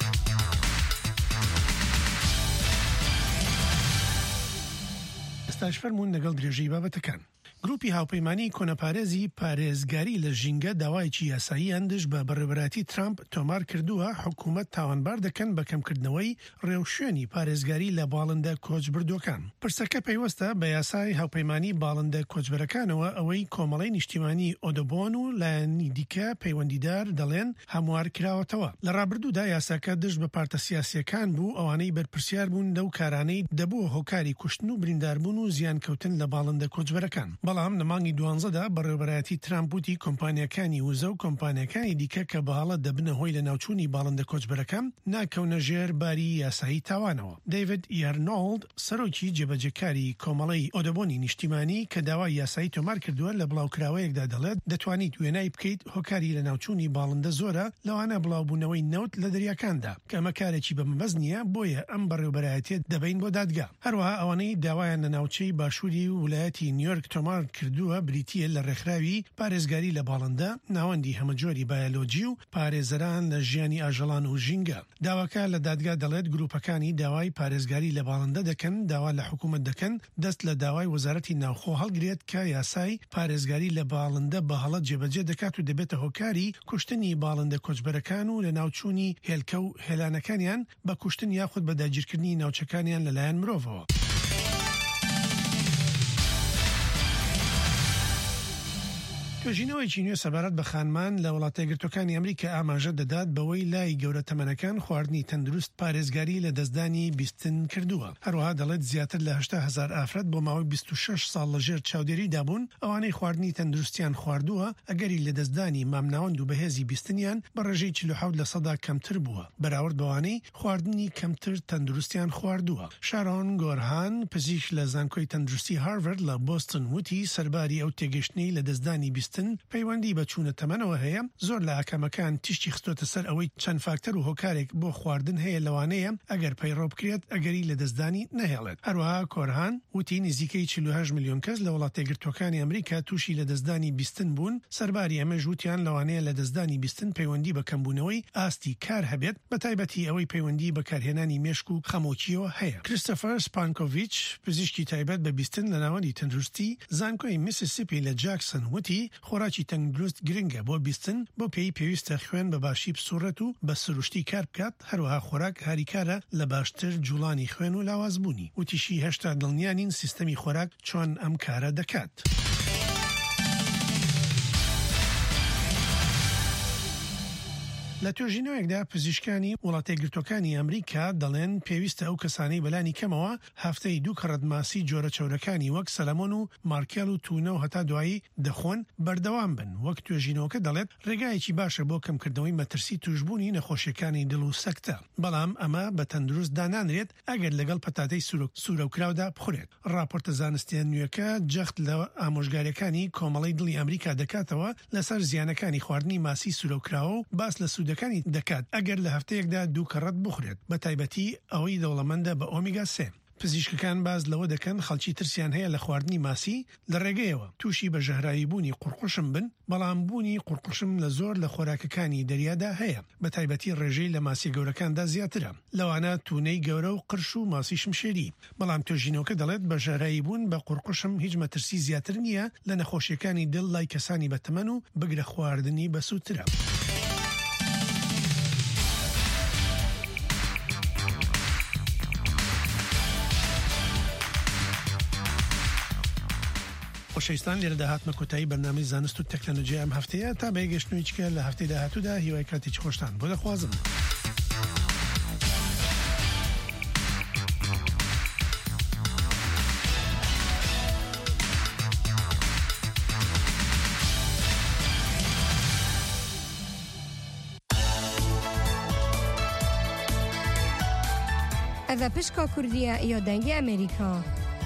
ئێستاش فەرموون لەگەڵ درێژەی بابەتەکان. گروپی هاوپەیمانی کۆنەپارێزی پارێزگاری لە ژینگە داوایکی یاسایی هەندش بە بەڕێوەبەراتی ترامپ تۆمار کردووە حکوومەت تاوانبار دەکەن بە کەمکردنەوەی ڕێوشوێنی پارێزگاری لە باڵندە کۆچبردوەکان. پرسەکە پەیوەستە بە یاسای هاوپەیمانی باڵندە کۆچبەرەکانەوە ئەوەی کۆمەڵی نیشتیمانی ئۆدۆبۆن و لایەنی دیکە پەیوەندیدار دەڵێن هەموار کراوەتەوە. لە ڕابردوودا یاساکە دژ بە پارتە سیاسیەکان بوو ئەوانەی بەرپرسیار بوون لەو کارانەی دەبووە هۆکاری کوشتن و برینداربوون و زیانکەوتن لە باڵندە کۆچبەرەکان. بەڵام لە مانگی 12دا بەڕێوەبەرایەتی ترامپ وتی کۆمپانیەکانی وزە و کۆمپانیەکانی دیکە کە بەهاڵە دەبنە هۆی لە ناوچوونی باڵندە کۆچبەرەکەم ناکەونە ژێر باری یاسایی تاوانەوە. دیڤید یارنۆڵد سەرۆکی جێبەجێکاری کۆمەڵەی ئۆدەبۆنی نیشتیمانی کە داوای یاسایی تۆمار کردووە لە بڵاوکراوەیەکدا دەڵێت دەتوانیت وێنای بکەیت هۆکاری لە ناوچوونی باڵندە زۆرە لەوانە بڵاوبوونەوەی نەوت لە دەریاکاندا کە ئەمە کارێکی بەمەبەست نییە بۆیە ئەم بەڕێوەبەرایەتیت دەبین بۆ دادگا. هەروەها ئەوانەی داوایان لە ناوچەی باشووری ویلایەتی نیویۆرک تۆمار کردووە بریتیە لە ڕێکخراوی پارێزگاری لە باڵندە ناوەندی هەمەجۆری بایۆلۆجی و پارێزەران لە ژیانی ئاژەڵان و ژینگە. داواکە لە دادگا دەڵێت گروپەکانی داوای پارێزگاری لە باڵندە دەکەن داوا لە حکوومەت دەکەن دەست لە داوای وەزارەتی ناوخۆ هەڵگرێت کە یاسای پارێزگاری لە باڵندە بەهەڵەت جێبەجێ دەکات و دەبێتە هۆکاری کوشتنی باڵندە کۆچبەرەکان و لە ناوچوونی هێلکە و هێلانەکانیان بە کوشتن یاخود بە داگیرکردنی ناوچەکانیان لەلایەن مرۆڤەوە. توێژینەوەیکی نوێ سەبارەت بە خانمان لە وڵاتە یەکگرتوەکانی ئەمریکا ئاماژە دەدات بەوەی لای گەورە تەمەنەکان خواردنی تەندروست پارێزگاری لە دەستدانی بیستن کردووە. هەروەها دەڵێت زیاتر لە 80,000 ئافرەت بۆ ماوەی 26 ساڵ لەژێر چاودێریدا بوون ئەوانەی خواردنی تەندروستیان خواردووە ئەگەری لە دەستدانی مامناوەند و بەهێزی بیستنیان بە ڕێژەی 47% کەمتر بووە بەراورد بەوانەی خواردنی کەمتر تەندروستیان خواردووە. شارۆن گۆرهان پزیشک لە زانکۆی تەندروستی هارڤارد لە بۆستن وتی سەرباری ئەو تێگەشتنی لە دەستدانی پەیوەندی بە چوونە تەمەنەوە هەیە زۆر لە ئاکامەکان تیشتی خستۆتە سەر ئەوەی چەند فاکتەر و هۆکارێک بۆ خواردن هەیە لەوانەیە ئەگەر پەیڕۆ بکرێت ئەگەری لە دەستدانی نەهێڵێت. هەروەها کۆرهان وتی نزیکەی 48 ملیۆن کەس لە وڵاتە یەکگرتوەکانی ئەمریکا تووشی لە دەستدانی بیستن بوون سەرباری ئەمەش وتیان لەوانەیە لە دەستدانی بیستن پەیوەندی بە کەمبوونەوەی ئاستی کار هەبێت بە تایبەتی ئەوەی پەیوەندی بەکارهێنانی مێشک و خەمۆکیەوە هەیە. کریستۆفەر سپانکۆڤیچ پزیشکی تایبەت بە بیستن لە ناوەندی تەندروستی زانکۆی میسیسیپی لە جاکسن وتی خۆراکی تەندروست گرنگە بۆ بیستن بۆ پێویستە خوێن بە باشی بسوڕێت و بە سروشتی کار بکات هەروەها خۆراک هاریکارە لە باشتر جوڵانی خوێن و لاوازبوونی. وتیشی هێشتا دڵنیانین سیستەمی خۆراک چۆن ئەم کارە دەکات. لە توێژینەوەیەکدا پزیشکانی وڵاتە یەکگرتوەکانی ئەمریکا دەڵێن پێویستە ئەو کەسانەی بەلانی کەمەوە هەفتەی 2 کەڕەت ماسی جۆرە چەورەکانی وەک سەلەمۆن و مارکێل و تونە و هەتا دوایی دەخۆن بەردەوام بن. وەک توێژینەوەکە دەڵێت ڕێگایەکی باشە بۆ کەمکردنەوەی مەترسی توشبوونی نەخۆشیەکانی دڵ و سەکتە بەڵام ئەمە بە تەندروست دانانرێت ئەگەر لەگەڵ پەتاتەی سوورەوکراودا بخورێت. راپۆرتە زانستیان نوێەکە جەخت لە ئامۆژگاریەکانی کۆمەڵی دڵی ئەمریکا دەکاتەوە لەسەر زیانەکانی خواردنی ماسی سوورەوکراوە و باس لە سوودەکانی دەکات ئەگەر لە هەفتەیەکدا 2 کەڕەت بخورێت بە تایبەتی ئەوەی دەوڵەمەندە بە ئۆمیگا 3. پزیشکەکان باز لەوە دەکەن خەڵکی ترسیان هەیە لە خواردنی ماسی لە ڕێگەیەوە تووشی بە ژەهرایی بوونی قورقوشم بن بەڵام بوونی قورقوشم لە زۆر لە خۆراکەکانی دەریادا هەیە بە تایبەتی ڕێژەی لە ماسی گەورەکاندا زیاترە لەوانە تونەی گەورە و قرش و ماسی شمشێری. بەڵام توێژینەوەکە دەڵێت بە ژەهرایی بوون بە قورقوشم هیچ مەترسی زیاتر نییە لە نەخۆشیەکانی دڵ لای کەسانی بەتەمەن و بگرە خواردنی بەسووترە. خۆشەویستان لێرە داهاتمە کۆتایی بەرنامەی زانست و تەکنۆلۆژیا ئەم هەفتەیە تا بەیەگەشتنەوەیچکە لە هەفتەی داهاتوودا هیوای کاتێکی خۆشتان بۆ دەخوازم. ئەڤە پشکا کوردیە یا دەنگی ئەمریکا.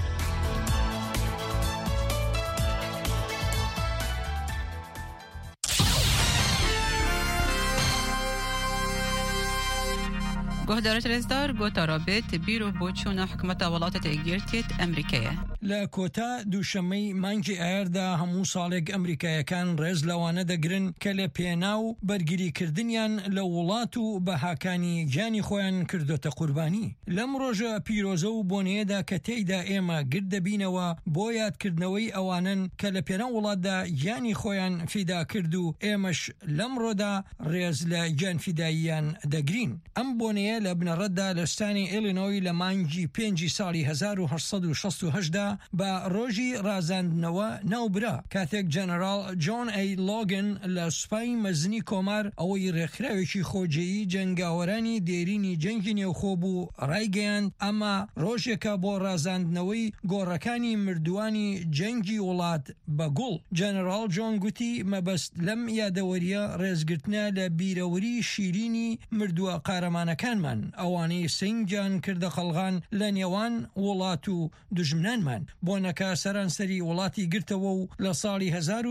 گهدارت رزدار گوتا رابط بیرو بوچونا حکومت ولاتت ایگیرتیت امریکیه. لە کۆتا دووشەمەی مانگی ئایاردا هەموو ساڵێک ئەمریکایەکان ڕێز لەوانە دەگرن کە لە پێناو بەرگریکردنیان لە وڵات و بەهاکانی گیانی خۆیان کردوتە قوربانی. لەم ڕۆژە پیرۆزە و بۆنەیەدا کە تێیدا ئێمە گرد دەبینەوە بۆ یادکردنەوەی ئەوانن کە لە پێناو وڵاتدا گیانی خۆیان فیدا کرد و ئێمەش لەم ڕۆدا ڕێز لە گیان فیداییان دەگرین. ئەم بۆنەیە لە بنەڕەتدا لە ستانی ئیلینۆی لە مانگی 5 ساڵی 1868دا بە ڕۆژی ڕازاندنەوە ناوبرا کاتێک جەنەرال جۆن ئەی لۆگن لە سوپای مەزنی کۆمار ئەوەی ڕێکخراوێکی خۆجێیی جەنگاوەرانی دێرینی جەنگی نێوخۆ بوو ڕایگەیاند ئەمە ڕۆژێکە بۆ ڕازاندنەوەی گۆڕەکانی مردوانی جەنگی وڵات بە گوڵ. جەنەرال جۆن گوتی مەبەست لەم یادەوەریە ڕێزگرتنە لە بیرەوەری شیرینی مردووە قارەمانەکانمان ئەوانەی سنگیان کردە قەڵغان لە نێوان وڵات و دژمنانمان. بۆنەکە سەرانسەری وڵاتی گرتەوە و لە ساڵی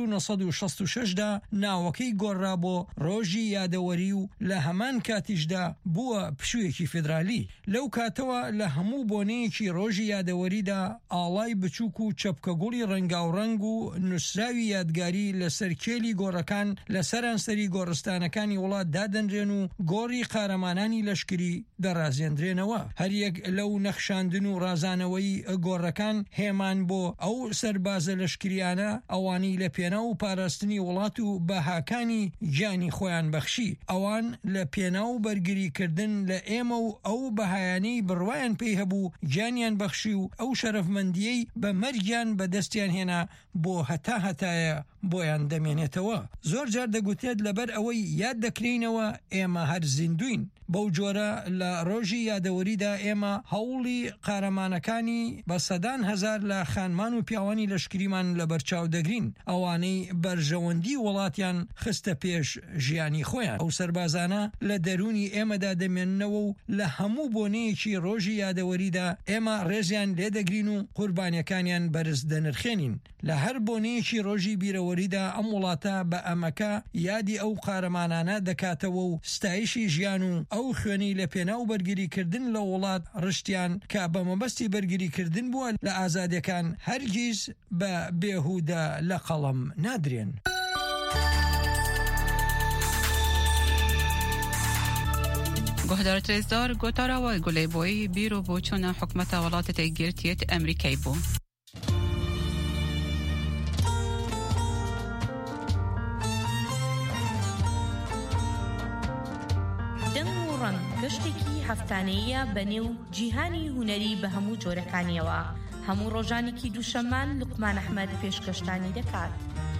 1966دا ناوەکەی گۆڕا بۆ ڕۆژی یادەوەری و لە هەمان کاتیشدا بووە پشوویەکی فیدرالی. لەو کاتەوە لە هەموو بۆنەیەکی ڕۆژی یادەوەریدا ئاڵای بچووک و چەپکەگوڵی ڕەنگاوڕەنگ و نووسراوی یادگاری لەسەر کێلی گۆڕەکان لە سەرانسەری گۆڕستانەکانی وڵات دادەنرێن و گۆڕی قارەمانانی لەشکری دەڕازێندرێنەوە. هەریەک لەو نەخشاندن و ڕازانەوەی گۆڕەکان هێمان بۆ ئەو سەربازە لەشکریانە ئەوانی لە پێناو و پاراستنی وڵات و بەهاکانی گیانی خۆیان بەخشی. ئەوان لە پێناو بەرگریکردن لە ئێمە و ئەو بەهایانەی بڕوایان پێی هەبوو گیانیان بەخشی و ئەو شەرەفمەندیەی بە مەرگیان بەدەستیان هێنا بۆ هەتایە بۆیان دەمێنێتەوە. زۆر جار دەگوتێت لەبەر ئەوەی یاد دەکرینەوە ئێمە هەر زیندوین. بەو جۆرە لە ڕۆژی یادەوەریدا ئێمە هەوڵی قارەمانەکانی بە سەدان هەزار لە خانمان و پیاوانی لەشکریمان لە بەرچاو دەگرین ئەوانەی بەرژەوەندی وڵاتیان خستە پێش ژیانی خۆیان. ئەو سەربازانە لە دەرونی ئێمەدا دەمێننەوە و لە هەموو بۆنەیەکی ڕۆژی یادەوەریدا ئێمە ڕێزیان لێدەگرین و قوربانیەکانیان بەرز دەنرخێنین. لە هەر بۆنەیەکی ڕۆژی بیرەوەریدا ئەم وڵاتە بە ئەمەکە یادی ئەو قارەمانانە دەکاتەوە و ستایشی ژیان و ئەو خوێنی لە پێناو بەرگریکردن لە وڵات ڕشتیان کە بە مەبەستی بەرگریکردن بووە لە ئازادیەکان هەرگیز بە بێهودە لە قەڵەم نادرێن. گۆهدارت رێزدار گۆتاراوە گولەیبۆی بیرۆ بۆ چۆنە حکومەتە وڵاتە یەکگرتوویەت ئەمریکای بوو. گەشتێکی هەفتانەیە بەنێو جیهانی هونەری بە هەموو جۆرەکانیەوە. هەموو ڕۆژانێکی دووشەمان لوقمان ئەحمەد پێشکەشتانی دەکات.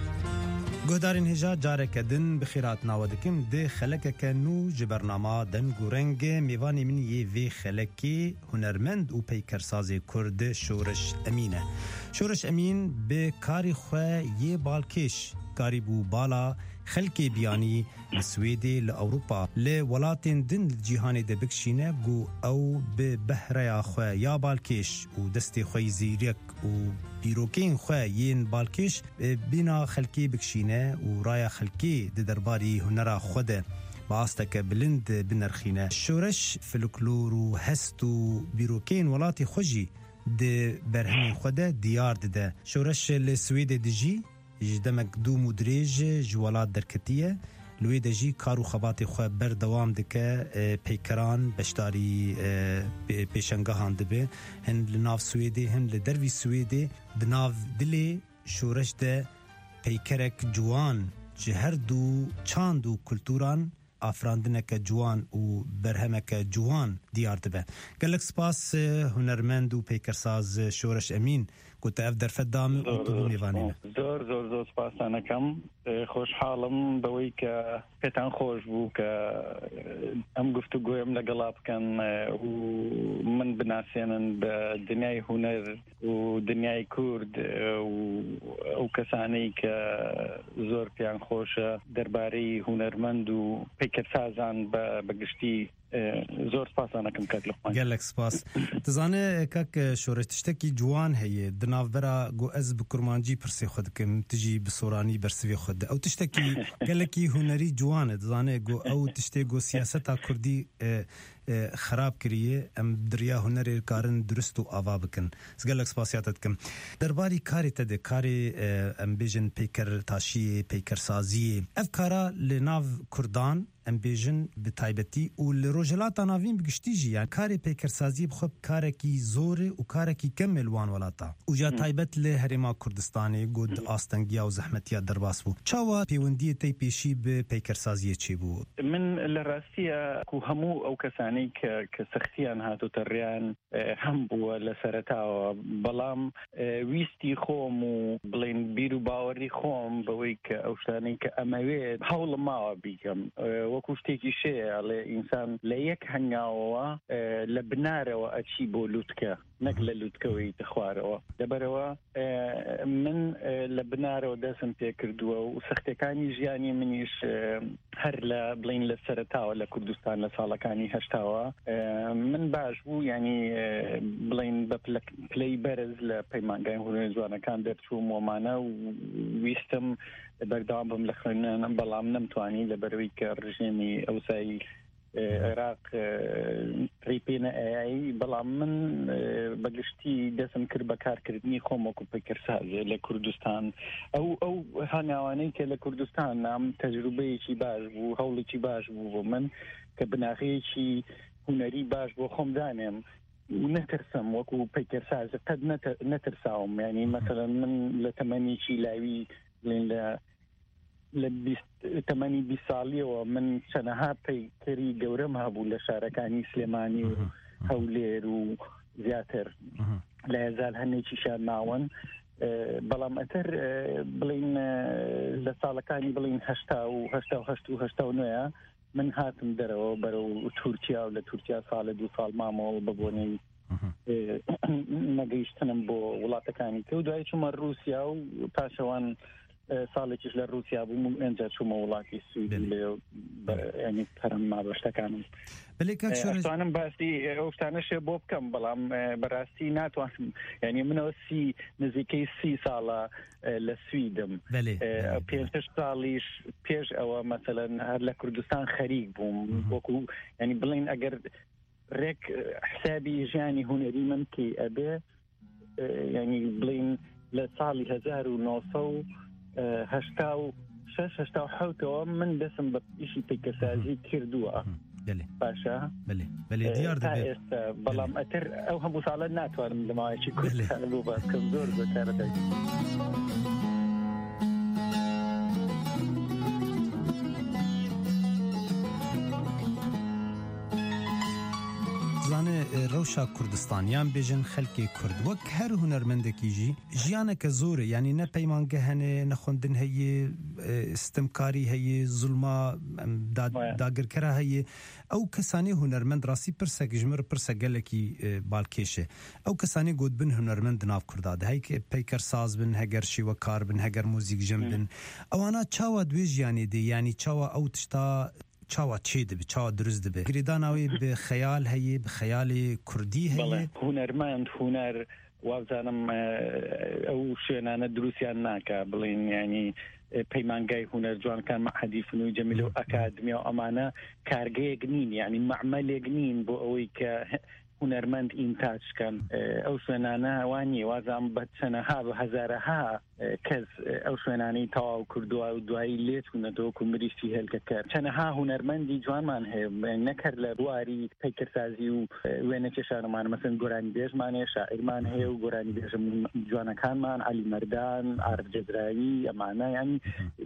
گۆدارین هێژا جارێکە دن بخیرات ناوە دکم دێ خەلەکەکە نو ji بەرنامە دەنگ و ڕەنگێ میوانی من یê vê xelekê hunermend û peykersazê Kurd Şoreş Emîn e. Şoreş Emîn bi karî xwe yê balkêş karî bû bala xelkê biyanî li Swêdê li Ewropa lê welatên din li cîhanê de bikişîne got ew bi behreya xwe ya balkêş û destê xwe zîrek û bîrokên xwe yên balkêş bîna xelkê bikişîne û raya xelkê di derbarî hunera xwe de basteke bilind binirxîne. Şoreş folklor û hest û bîrokên welatê xwe jî di berhemên xwe de diyar dide. Şoreş li Swêdê dijî ji demek dûm û dirêj ji welat derketiye. Li wê de jî kar û xebatê xwe berdewam dike peykeran beşdarî pêşengehan dibe hin li nav Swêdê hin li dervî Swêdê di nav dilê şoreş de peykerek ciwan ji her dû çand û kulturan afrandineke ciwan û berhemeke ciwan diyar dibe. Gelek spas hunermend û peykersaz Şoreş Emîn گوتە ئەف دەرفەت دامە ئۆتۆبوو میوانینە. زۆر زۆر زۆر سپاسانەکەم خۆشحاڵم بەوەی کە پێتان خۆش بوو کە ئەم گفتوگۆیم لەگەڵا بکەن و من بناسێنن بە دنیای هونەر و دنیای کورد و ئەو کەسانەی کە زۆر پیان خۆشە دەربارەی هونەرمەند و پێکەرسازان بەگشتی زۆر سپاسانەکەم کاک لوقمان. gelek spas. Dizane kak şoreş tiştekî ciwan heye di navbera got ez bi kurmancî pirsê xwe dikim tu jî bi soranî bersivê xwe de ew tiştekî gelekî hunerî ciwan e dizane got ew tiştê got siyaseta Kurdî xerab kiriye em diriya hunerê karin durist û ava bikin. Gelek spasiyat dikim. Derbarî karê te de karê em bêjin pêker taşiyê pêkersaziyê ev kara li nav Kurdan em bêjin bi taybetî û li rojhilata navîn bi giştî jî yani karê pêkersaziyê bixwe karekî zor e û karekî kem ê li wan welata û ja taybet li Herêma Kurdistanê got astengiya û zehmetiya derbas bû. Çawa pêwendiyê te pêşî bi pêkersaziyê çêbû? Min li rastiya ku hemû ew kesanî ئەوانەی کە سەختیان هاتوتە ڕیان هەم بووە لە سەرەتاوە بەڵام ویستی خۆم و بڵێن بیر و باوەڕی خۆم بەوەی کە ئەو شتانەی کە ئەمەوێت هەوڵم ماوە بیکەم وەکو شتێکی شەیە ئەڵێ ئینسان لە یەک هەنگاوەوە لە بنارەوە ئەچی بۆ لووتکە نەک لە لووتکەوەی تخوارەوە لەبەرەوە من لە بنارەوە دەستم پێ کردووە و سەختەکانی ژیانی منیش هەر لە بڵین لە سەرەتاوە لە کوردستان لە ساڵەکانی هەشتاوە من باش بوو ینی بڵین بە پلەی بەرز لە پەیمانگای هونەری جوانەکان دەرچووم ومانە و ویستم بەردەوام بم لە خوێندنە بەڵام نەمتوانی لەبەرەوەی کە ڕژێمی ئەوسایی عێراق ڕیپێنە ئەیایی بەڵام من بەگشتی دەستم کرد بە کارکردنی خۆم وەکو پیکەرسازێ لە کوردستان ئەو هەنگاوانەی کە لە کوردستان نام تەجروبەیەکی باش بوو هەوڵێکی باش بوو بۆ من کە بناغەیەکی هونەری باش بۆ خۆم دانێم نەترسم وەکو پیکەرساز قەت نەترساوم ینی مەسەڵەن من لە تەمەنیی لاوی لە تەمەنی 20 ساڵیەوە من چەنەها پەیکەری گەورەم هەبوو لە شارەکانی سلێمانی و هەولێر و زیاتر لە هێزار هەنێکی شار ناوەن بەڵام ئەتر بڵین لە ساڵەکانی بڵین هەشتا و 1970 من هاتم دەرەوە بەرەو تورکیا و لە تورکیا ساڵە 2 ساڵ مامەوە بە بۆنەی نەگەیشتنم بۆ وڵاتەکانی کە و دوای چوومە ڕووسیا و پاشەوان ساڵێکیش لە ڕووسیا بووم ئەنجا چوومە وڵاتی سویدی لێ ینی پەرم مابەشتەکانم توانم باسی ئەو شتانەشێ بۆ بکەم بەڵام بەڕاستی ناتوانم ینی منەوە نزیکەی 30 ساڵە لە سویدم 5 ساڵیش پێش ئەوە مەسەلەن هەر لە کوردستان خەریک بووم وەکو ینی بڵین ئەگەر ڕێک حسابی ژیانی هونەری من کەی ئەبێ ینی بڵین لە ساڵی 1986 من دەسم بە ئیشی پیکەسازی کردووە باشە دیار ئێستا بەڵام ئەتر ئەو هەموو ساڵە ناتوانم لەماوەیەکی کوردستان بۆ باسکەم زۆر بەکارە دەگەم ڕەوشا کوردستانیان بێژن خەلکی کورد وەک هەر هونەرمەندێکیژی ژیانێکە زۆرە ینی نە پەیمانگە هەنێ نەخۆندن هەیە ستمکاری هەیە زولما داگرکەرە هەیە ئەو کەسانی هونەرمەند ڕاستی پرسەگژمر پرسە گەلێکی بالکێشێ ئەو کەسانی گوت بن هونەرمەند ناو کورداد هەیکە پەیکەر ساز بن هەگەر شیوە کار بن هەگەر موزیک ژەم بن ئەوانە چاوە دوێ ژیانی دێ ینی چاوە ئەو تشتا چاوە چێ دەبێ چاوە دروست دەبێ گریداناوی بە خەیال هەیە بە خەیالی کوردی هەیە هونەرمەند هونەر وابزانم ئەو شوێنانە دروستیان ناکە بڵین ینی پەیمانگای هونەر جوانکان مەعهەدی فنووی جەمیل و ئەکادمی و ئەمانە کارگەیەک نین ینی مەعمەلێک نین بۆ ئەوەی کە هونەرمەند ئینتاجکەن ئەو شوێنانە وانی وازام بە چەنەها بە هەزارەها کەس ئەو شوێنانەی تەواو کردووە و دوایی لێچوونەتەوە و مریشتی هێلکە چەنەها هونەرمەندی جوانمان هەیە نەکرد لە بواری پەیکەرسازی و وێنە کێشانەمان مەسەن گۆرانی بێژمانێ شاعرمان هەیە و گۆرانی بێژم جوانەکانمان عەلی مەردان عارف جەزراوی ئەمانە ینی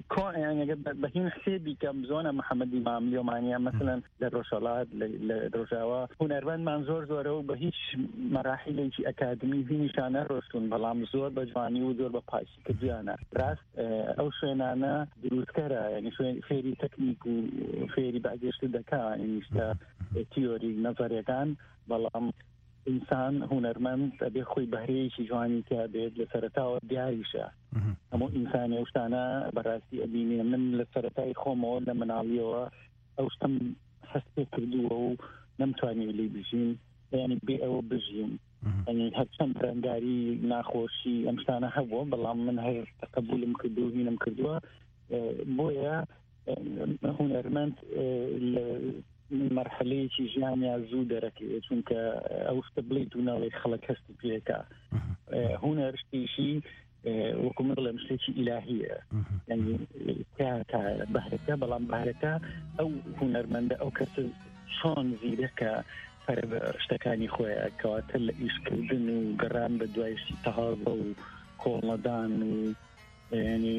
بەهین حسێبی کەم زۆنە محەممەدی ماملیۆمانیا مەسەلەن لە ڕۆژهەڵات لە ڕۆژاوە هونەرمەندمان زۆر زۆرەوە بە هیچ مەراحیلێکی ئەکادمی هینیشانە ڕۆشتون بەڵام زۆر بە جوانی و زۆر بە پاسی کردیانە ڕاست ئەو شوێنانە دروستکەرە ینی فێری تەکنیک و فێری باگەشت دەکا ئینیشتا تیۆری نەزەرەکان بەڵام ئینسان هونەرمەند ئەبێ خۆی بەهرەیەکی جوانی تیا بێت لە سەرەتاوە دیاریشە هەموو ئینسانی ئەو شتانە بەڕاستی ئەبینێ من لە سەرەتای خۆمەوە لە مناڵیەوە ئەو شتم هەست پێ کردووە و نەمتوانی لێ بژین ینی بێ ئەوە بژین ینی هەرچەند ڕەنگاری ناخۆشی ئەم شتانە هەبووە بەڵام من هەر تەقەبولم کردو و هینم کردووە بۆیە هونەرمەند لە مەرحەلەیەکی ژیانیا زوو دەرەکەوێت چونکە ئەو شتە بڵیت و ناوەی خەڵک هەستی پێکە هونەر شتێکی وەکو من بڵێم شتێکی ئیلاهیە ینی بەهرەکە بەڵام بەهرەکە ئەو هونەرمەندە ئەو کەسە چۆن زیرەکە شتەکانی خۆیە کەواتە لە ئیشکردن و گەڕان بە دوایشتی تەهاڵە و کۆڵەدان و ینی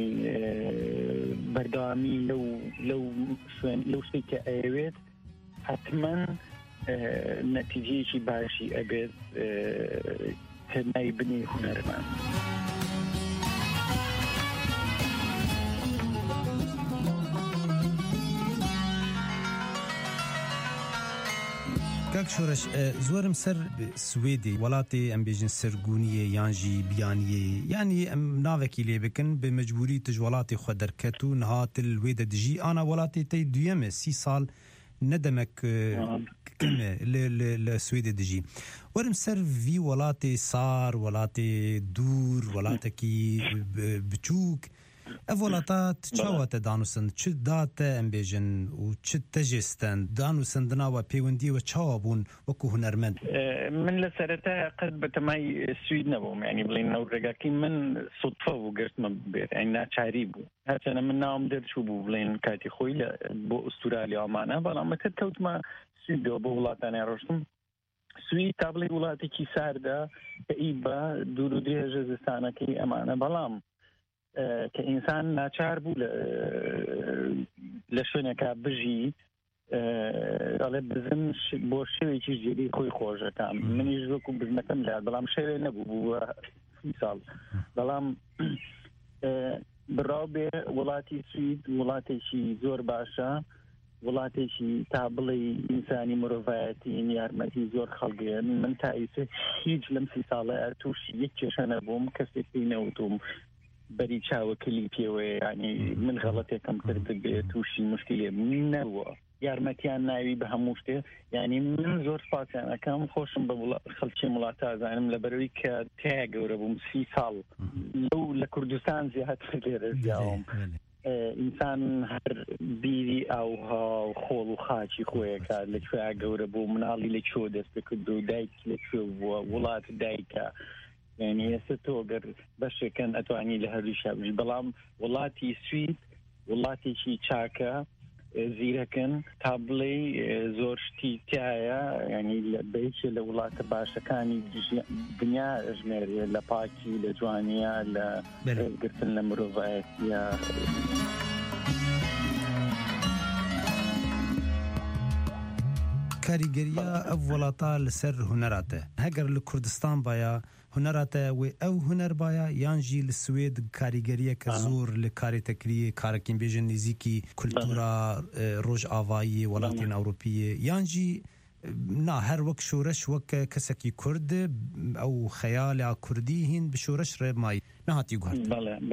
بەردەوامی لەو شتێک کە ئەیەوێت حتمەن نەتیجەیەکی باشی ئەبێت هێنای بنی هونەرمان. کاک شۆرش زۆرم سەر سوێدی وڵاتی ئەم بێژن سەرگونیە یانژی بیانیە یانی ئەم ناوێکی لێ بکن بە مەجبوری تژ وڵاتی خۆ دەرکەت و نهاتل وێ دەدژی ئانا وڵاتی تەی دویەمە 30 ساڵ نەدەمەک کەمە لە سوێدە دژی وەرم سەر وی وڵاتی سار وڵاتی دوور وڵاتێکی بچووک ئەڤ وڵاتات چاوەتە دانووسن چ داتە ئەم بێژن و چ تەژێستن دانووسندناوە پەیوەندیوە چاوە بوون وەکو هونەرمەند. من لە سەرەتا قەت بە تەمای سوید نەبووم ینی بڵین نەوڕێگاکی من سوتفە بوو گرتمە بێت ئەین ناچاری بوو هەرچەنە من ناوم دەرچوو بوو بڵێن کاتی خۆی بۆ ئوستورالیا ئەمانە بەڵام مەتر کەوتمە سویدەوە بۆ وڵاتانیان ڕۆشتم. سوید تا بڵێ وڵاتێکی ساردا کە ئی بە دوور و درێژە زستانەکەی ئەمانە بەڵام کە ئینسان ناچار بوو لە شوێنێکا بژی ئەڵێ بزن بۆ شێوێکی ژێری خۆی خۆشەکان منیش وەکو بزنەکەم لات بەڵام شێوێ نەبوو بووە 30 ساڵ بەڵام بڕاو بێ وڵاتی سوید وڵاتێکی زۆر باشە وڵاتێکی تا بڵێ ئینسانی مرۆڤایەتی یارمەتی زۆر خەڵگێن من تا ئیسە هیچ لەم 30 ساڵەیە تووشی یەک کێشە نەبووم کەسێک پێی نەوتوم بەری چاوەکەلی پێوەیە ینی من غەڵەتێکم کرد بێت تووشی مشکلێ نەوە یارمەتیان ناوی بە هەموو شتێ ینی من زۆر سپاسیانەکەم خۆشم بە خەڵکی وڵاتە ئازانم لەبەرەوەی کە تیا گەورە بووم 30 ساڵ لەو لە کوردستان زیاتر لێرە زیاوم ئینسان هەر بیری ئاوها و خۆڵ و خاچی خۆیەکە لەکوێ گەورە بوو مناڵی لەکوێ دەست کرد و دایک لەکوێ بووە وڵات دایکە یعنی ئێستا تۆ گەر بەشێکەن ئەتوانی لە هەردوو شابژی بەڵام وڵاتی سوید وڵاتێکی چاکە زیرەکەن تا بڵێ زۆر شتی تایە ینی بەیەکێ لە وڵاتە باشەکانی دنیا ژمێرێ لە پاکی لە جوانیە لە گرتن لە مرۆڤایەتیە. کاریگەریە ئەو وڵاتە لەسەر هونەراتە هەگەر لە کوردستان باە هونەراتە وێ ئەو هونەر باە یانژی لە سوێد کاریگەریە کە زۆر لە کارێتەکری کارەکەین بێژن نزیکی کولتورا ڕۆژ ئاوایی وڵاتین ئەوروپیە یانجی نا هەر وەک شۆرەش وەک کەسێکی کورد ئەو خەیاڵیا کوردی هین بە شۆرەش ڕێبمای نەهاتی گوهرت.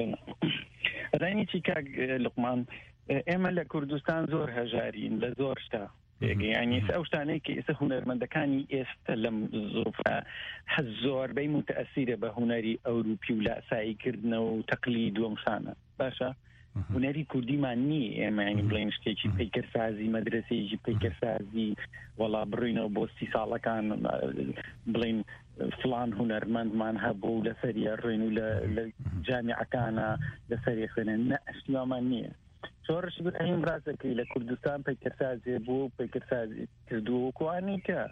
ڕێنیی کاک لوقمان ئێمە لە کوردستان زۆر هەژارین لە زۆر شتا ینی ئەو شتانەی کە ئێستا هونەرمەندەکانی ئێستا لەم زۆرفە حەز زۆربەی متەئەسیرە بە هونەری ئەوروپی و لە ئاساییکردنەوە و تەقلید و ئەمشانە باشە هونەری کوردیمان نییە ئێمە ینی بڵێن شتێکی پەیکەرسازی مەدرسەیەکی پەیکەرسازی وەڵا بڕینەوە بۆ 30 ساڵەکان بڵێن فلان هونەرمەندمان هەبوو لەسەریە ڕێن و لە جامیعەکانە لەسەری خوێنن نە ئەشتیوامان نییە. شۆڕش بەهیم ڕاستەکەی لە کوردستان پەیکەرسازێ بوو پەیکەرسازی کردووە کوانی کە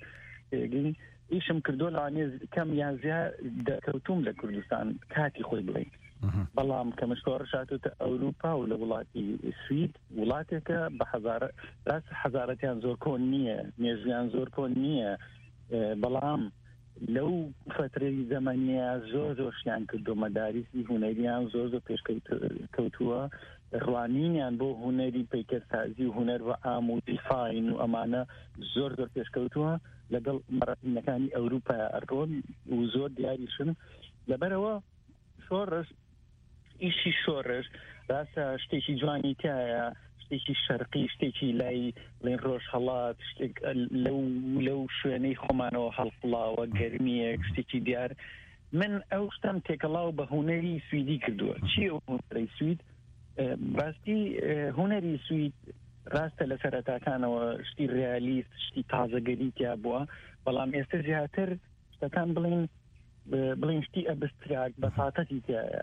ئیشم کردو لەوانێ کەم یازیا دەکەوتوم لە کوردستان کاتی خۆی بڵێ بەڵام کە مشۆڕش هاتوتە ئەوروپا و لە وڵاتی سوید وڵاتێکە بە ڕاست حەزارەتیان زۆر کۆن نییە مێژویان زۆر کۆن نییە بەڵام لەو فترەی زەمانیە زۆر شیان کردو مەدارسی هونەریان زۆر پێشکەوتووە ڕوانینیان بۆ هونەری پەیکەرسازی و هونەر و ئام و دیفاین و ئەمانە زۆر پێشکەوتووە لەگەڵ مەڕەتینەکانی ئەوروپا ئەڕۆن و زۆر دیاریشن لەبەرەوە شۆڕش ئیشی شۆڕش ڕاستە شتێکی جوانی تایە شتێکی شەرقی شتێکی لای لێن ڕۆژ هەڵات شتێک لەو شوێنەی خۆمانەوە هەڵقڵاوە گەرمیەک شتێکی دیار من ئەو شتم تێکەڵاو بە هونەری سویدی کردووە چی ئەو هونەری سوید باستی هونەری سوید ڕاستە لە سەرەتاکانەوە شتی ڕیالیست شتی تازەگەری تیا بووە بەڵام ئێستا زیاتر شتەکان بڵین شتی ئەبستراک بەساتەتی تایە.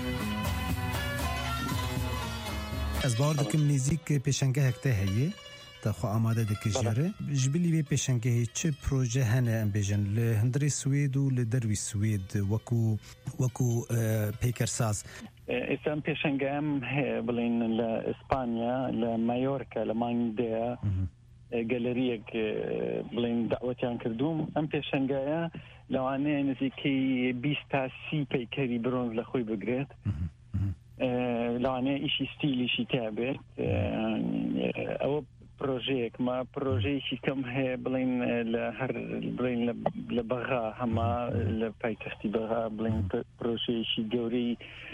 Ez bar dikim nêzik pêşengehekte heye تخو آماده دکجره جبلی به پیشنگی چه پروژه هنه ام بیجن لهندری سوید و لدروی سوید وکو پیکرساز اسم پیشنگام بلین لإسبانيا لمايوركا لمانجديا گالریەک بڵین داوەتیان کردوم ئەم پێشەنگایە لەوانەیە نزیکەی 20 تا 30 پەیکەری برۆنز لە خۆی بگرێت لەوانەیە ئیشی ستیلیشی تا بێت ئەوە پرۆژەیەکمە پرۆژەیەکی کەم هەیە بڵین لە هەر بڵین لە بەغا هەما لە پایتەختی بەغا بڵین پرۆژەیەکی گەورەی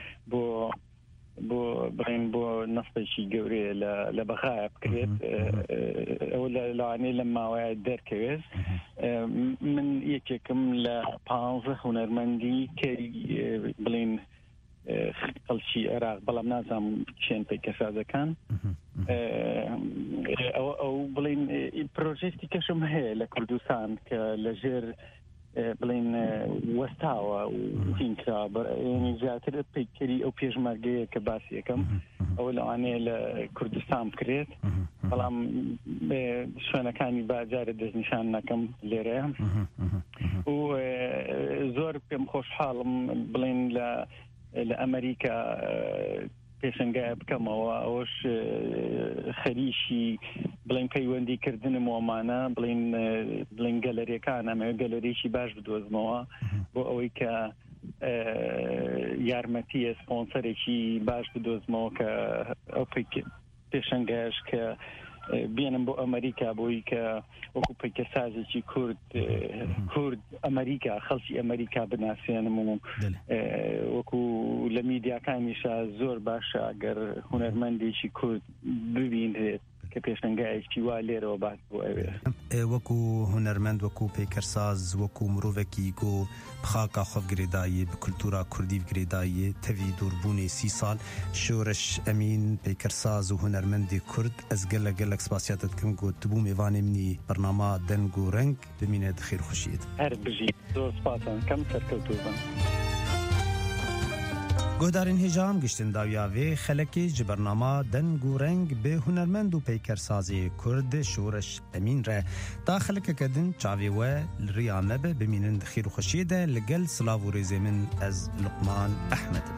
بۆ بڵین بۆ نەفەشی گەورەیە لە بەغایە بکرێت ئەوە لەوانەیە لە ماوەیە دەرکەوێت من یەکێکم لە 15 هونەرمەندی کەی بڵین خەڵکی عێراق بەڵام نازانم چێن پەیکەسازەکان ئەو بڵین پرۆژێکی کەشم هەیە لە کوردستان کە لەژێر بڵین وەستاوە و تینکرا زیاتر پەیکەری ئەو پێشمەرگەیە کە باسی یەکەم ئەوە لەوانەیە لە کوردستان بکرێت بەڵام شوێنەکانی باجارە دەستنیشان نەکەم لێرەیە و زۆر پێم خۆشحاڵم بڵین لە ئەمریکا پێشنگایە بکەمەوە ئەوەش خەریشی بڵین پەیوەندیکردنم وەمانە بڵین گەلەریەکان ئەمە گەلەریشی باش بدۆزمەوە بۆ ئەوەی کە یارمەتیە سپۆنسەرێکی باش بدۆزمەوە کە ئەو پێشنگایش کە بێنم بۆ ئەمریکا بۆی کە وەکو پەیکەسازێکی کورد ئەمریکا خەڵکی ئەمریکا بناسێنم و وەکو لە میدیاکانیشا زۆر باشە ئەگەر هونەرمەندێکی کورد ببینرێت کە پێشنگایەکی وا لێرەوە باس بۆ ئەوێ وەکو هونەرمەند وەکو پەیکەرساز وەکو مرۆڤێکی گۆ بخاکە خۆفگرێدایە بە کولتورا کوردی بگرێدایە تەوی دووربوونی 30 ساڵ شۆرش ئەمین پەیکەرساز و هونەرمەندی کورد ئەس گەلک سپاسیاتت کەم گوت بوو میوانێ منی بەرنامە دەنگ و ڕەنگ بمینێت خێر خوشیت هەر بژیت زۆر سپاسان کەم سەرکەوتوو بن گۆدارین هێژام گشتن داویاوێ خەلەکی ji بەرنامە دەنگ و ڕەنگ بێ هونەرمەند و پەیکەرسازی کورد شۆرش ئەمین رە تا خەلەکەکە دن چاوێ وە ڕیا مەبە بمینن خێر و خۆشیێدە لەگەل سلااو و ڕێزێ من ئەز لوقمان ئەحمەدم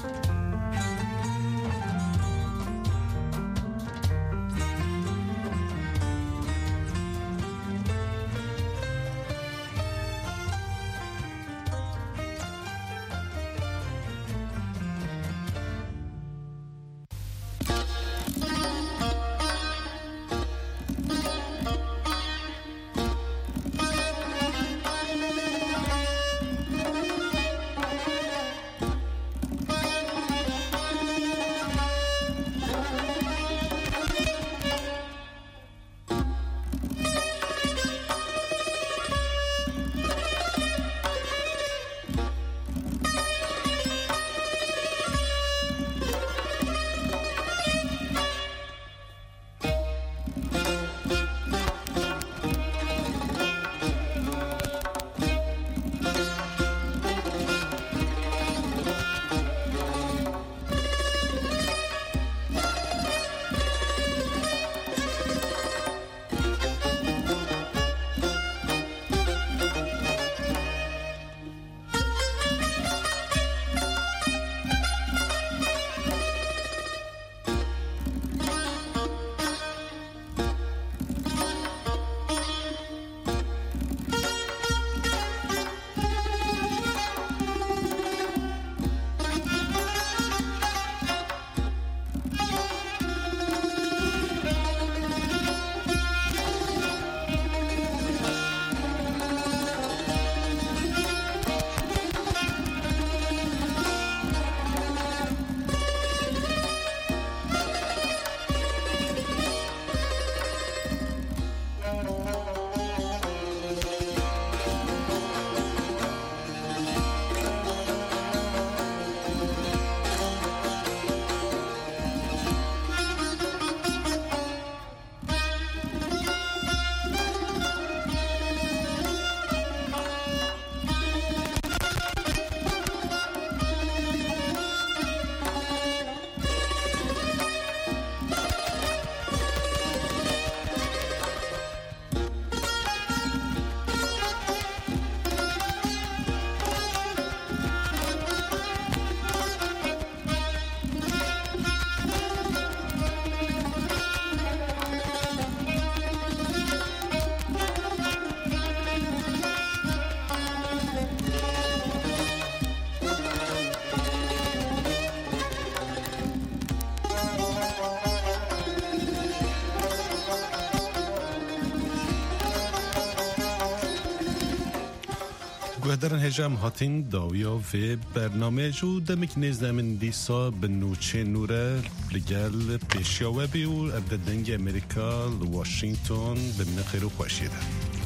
گهدرن هجام هاتین داویا و برنامه جو دمک نزد من دیسا بنوچه نوره لگل پیشیا و بیو ابدنگ امریکا واشنگتن بمن خیرو خوشیده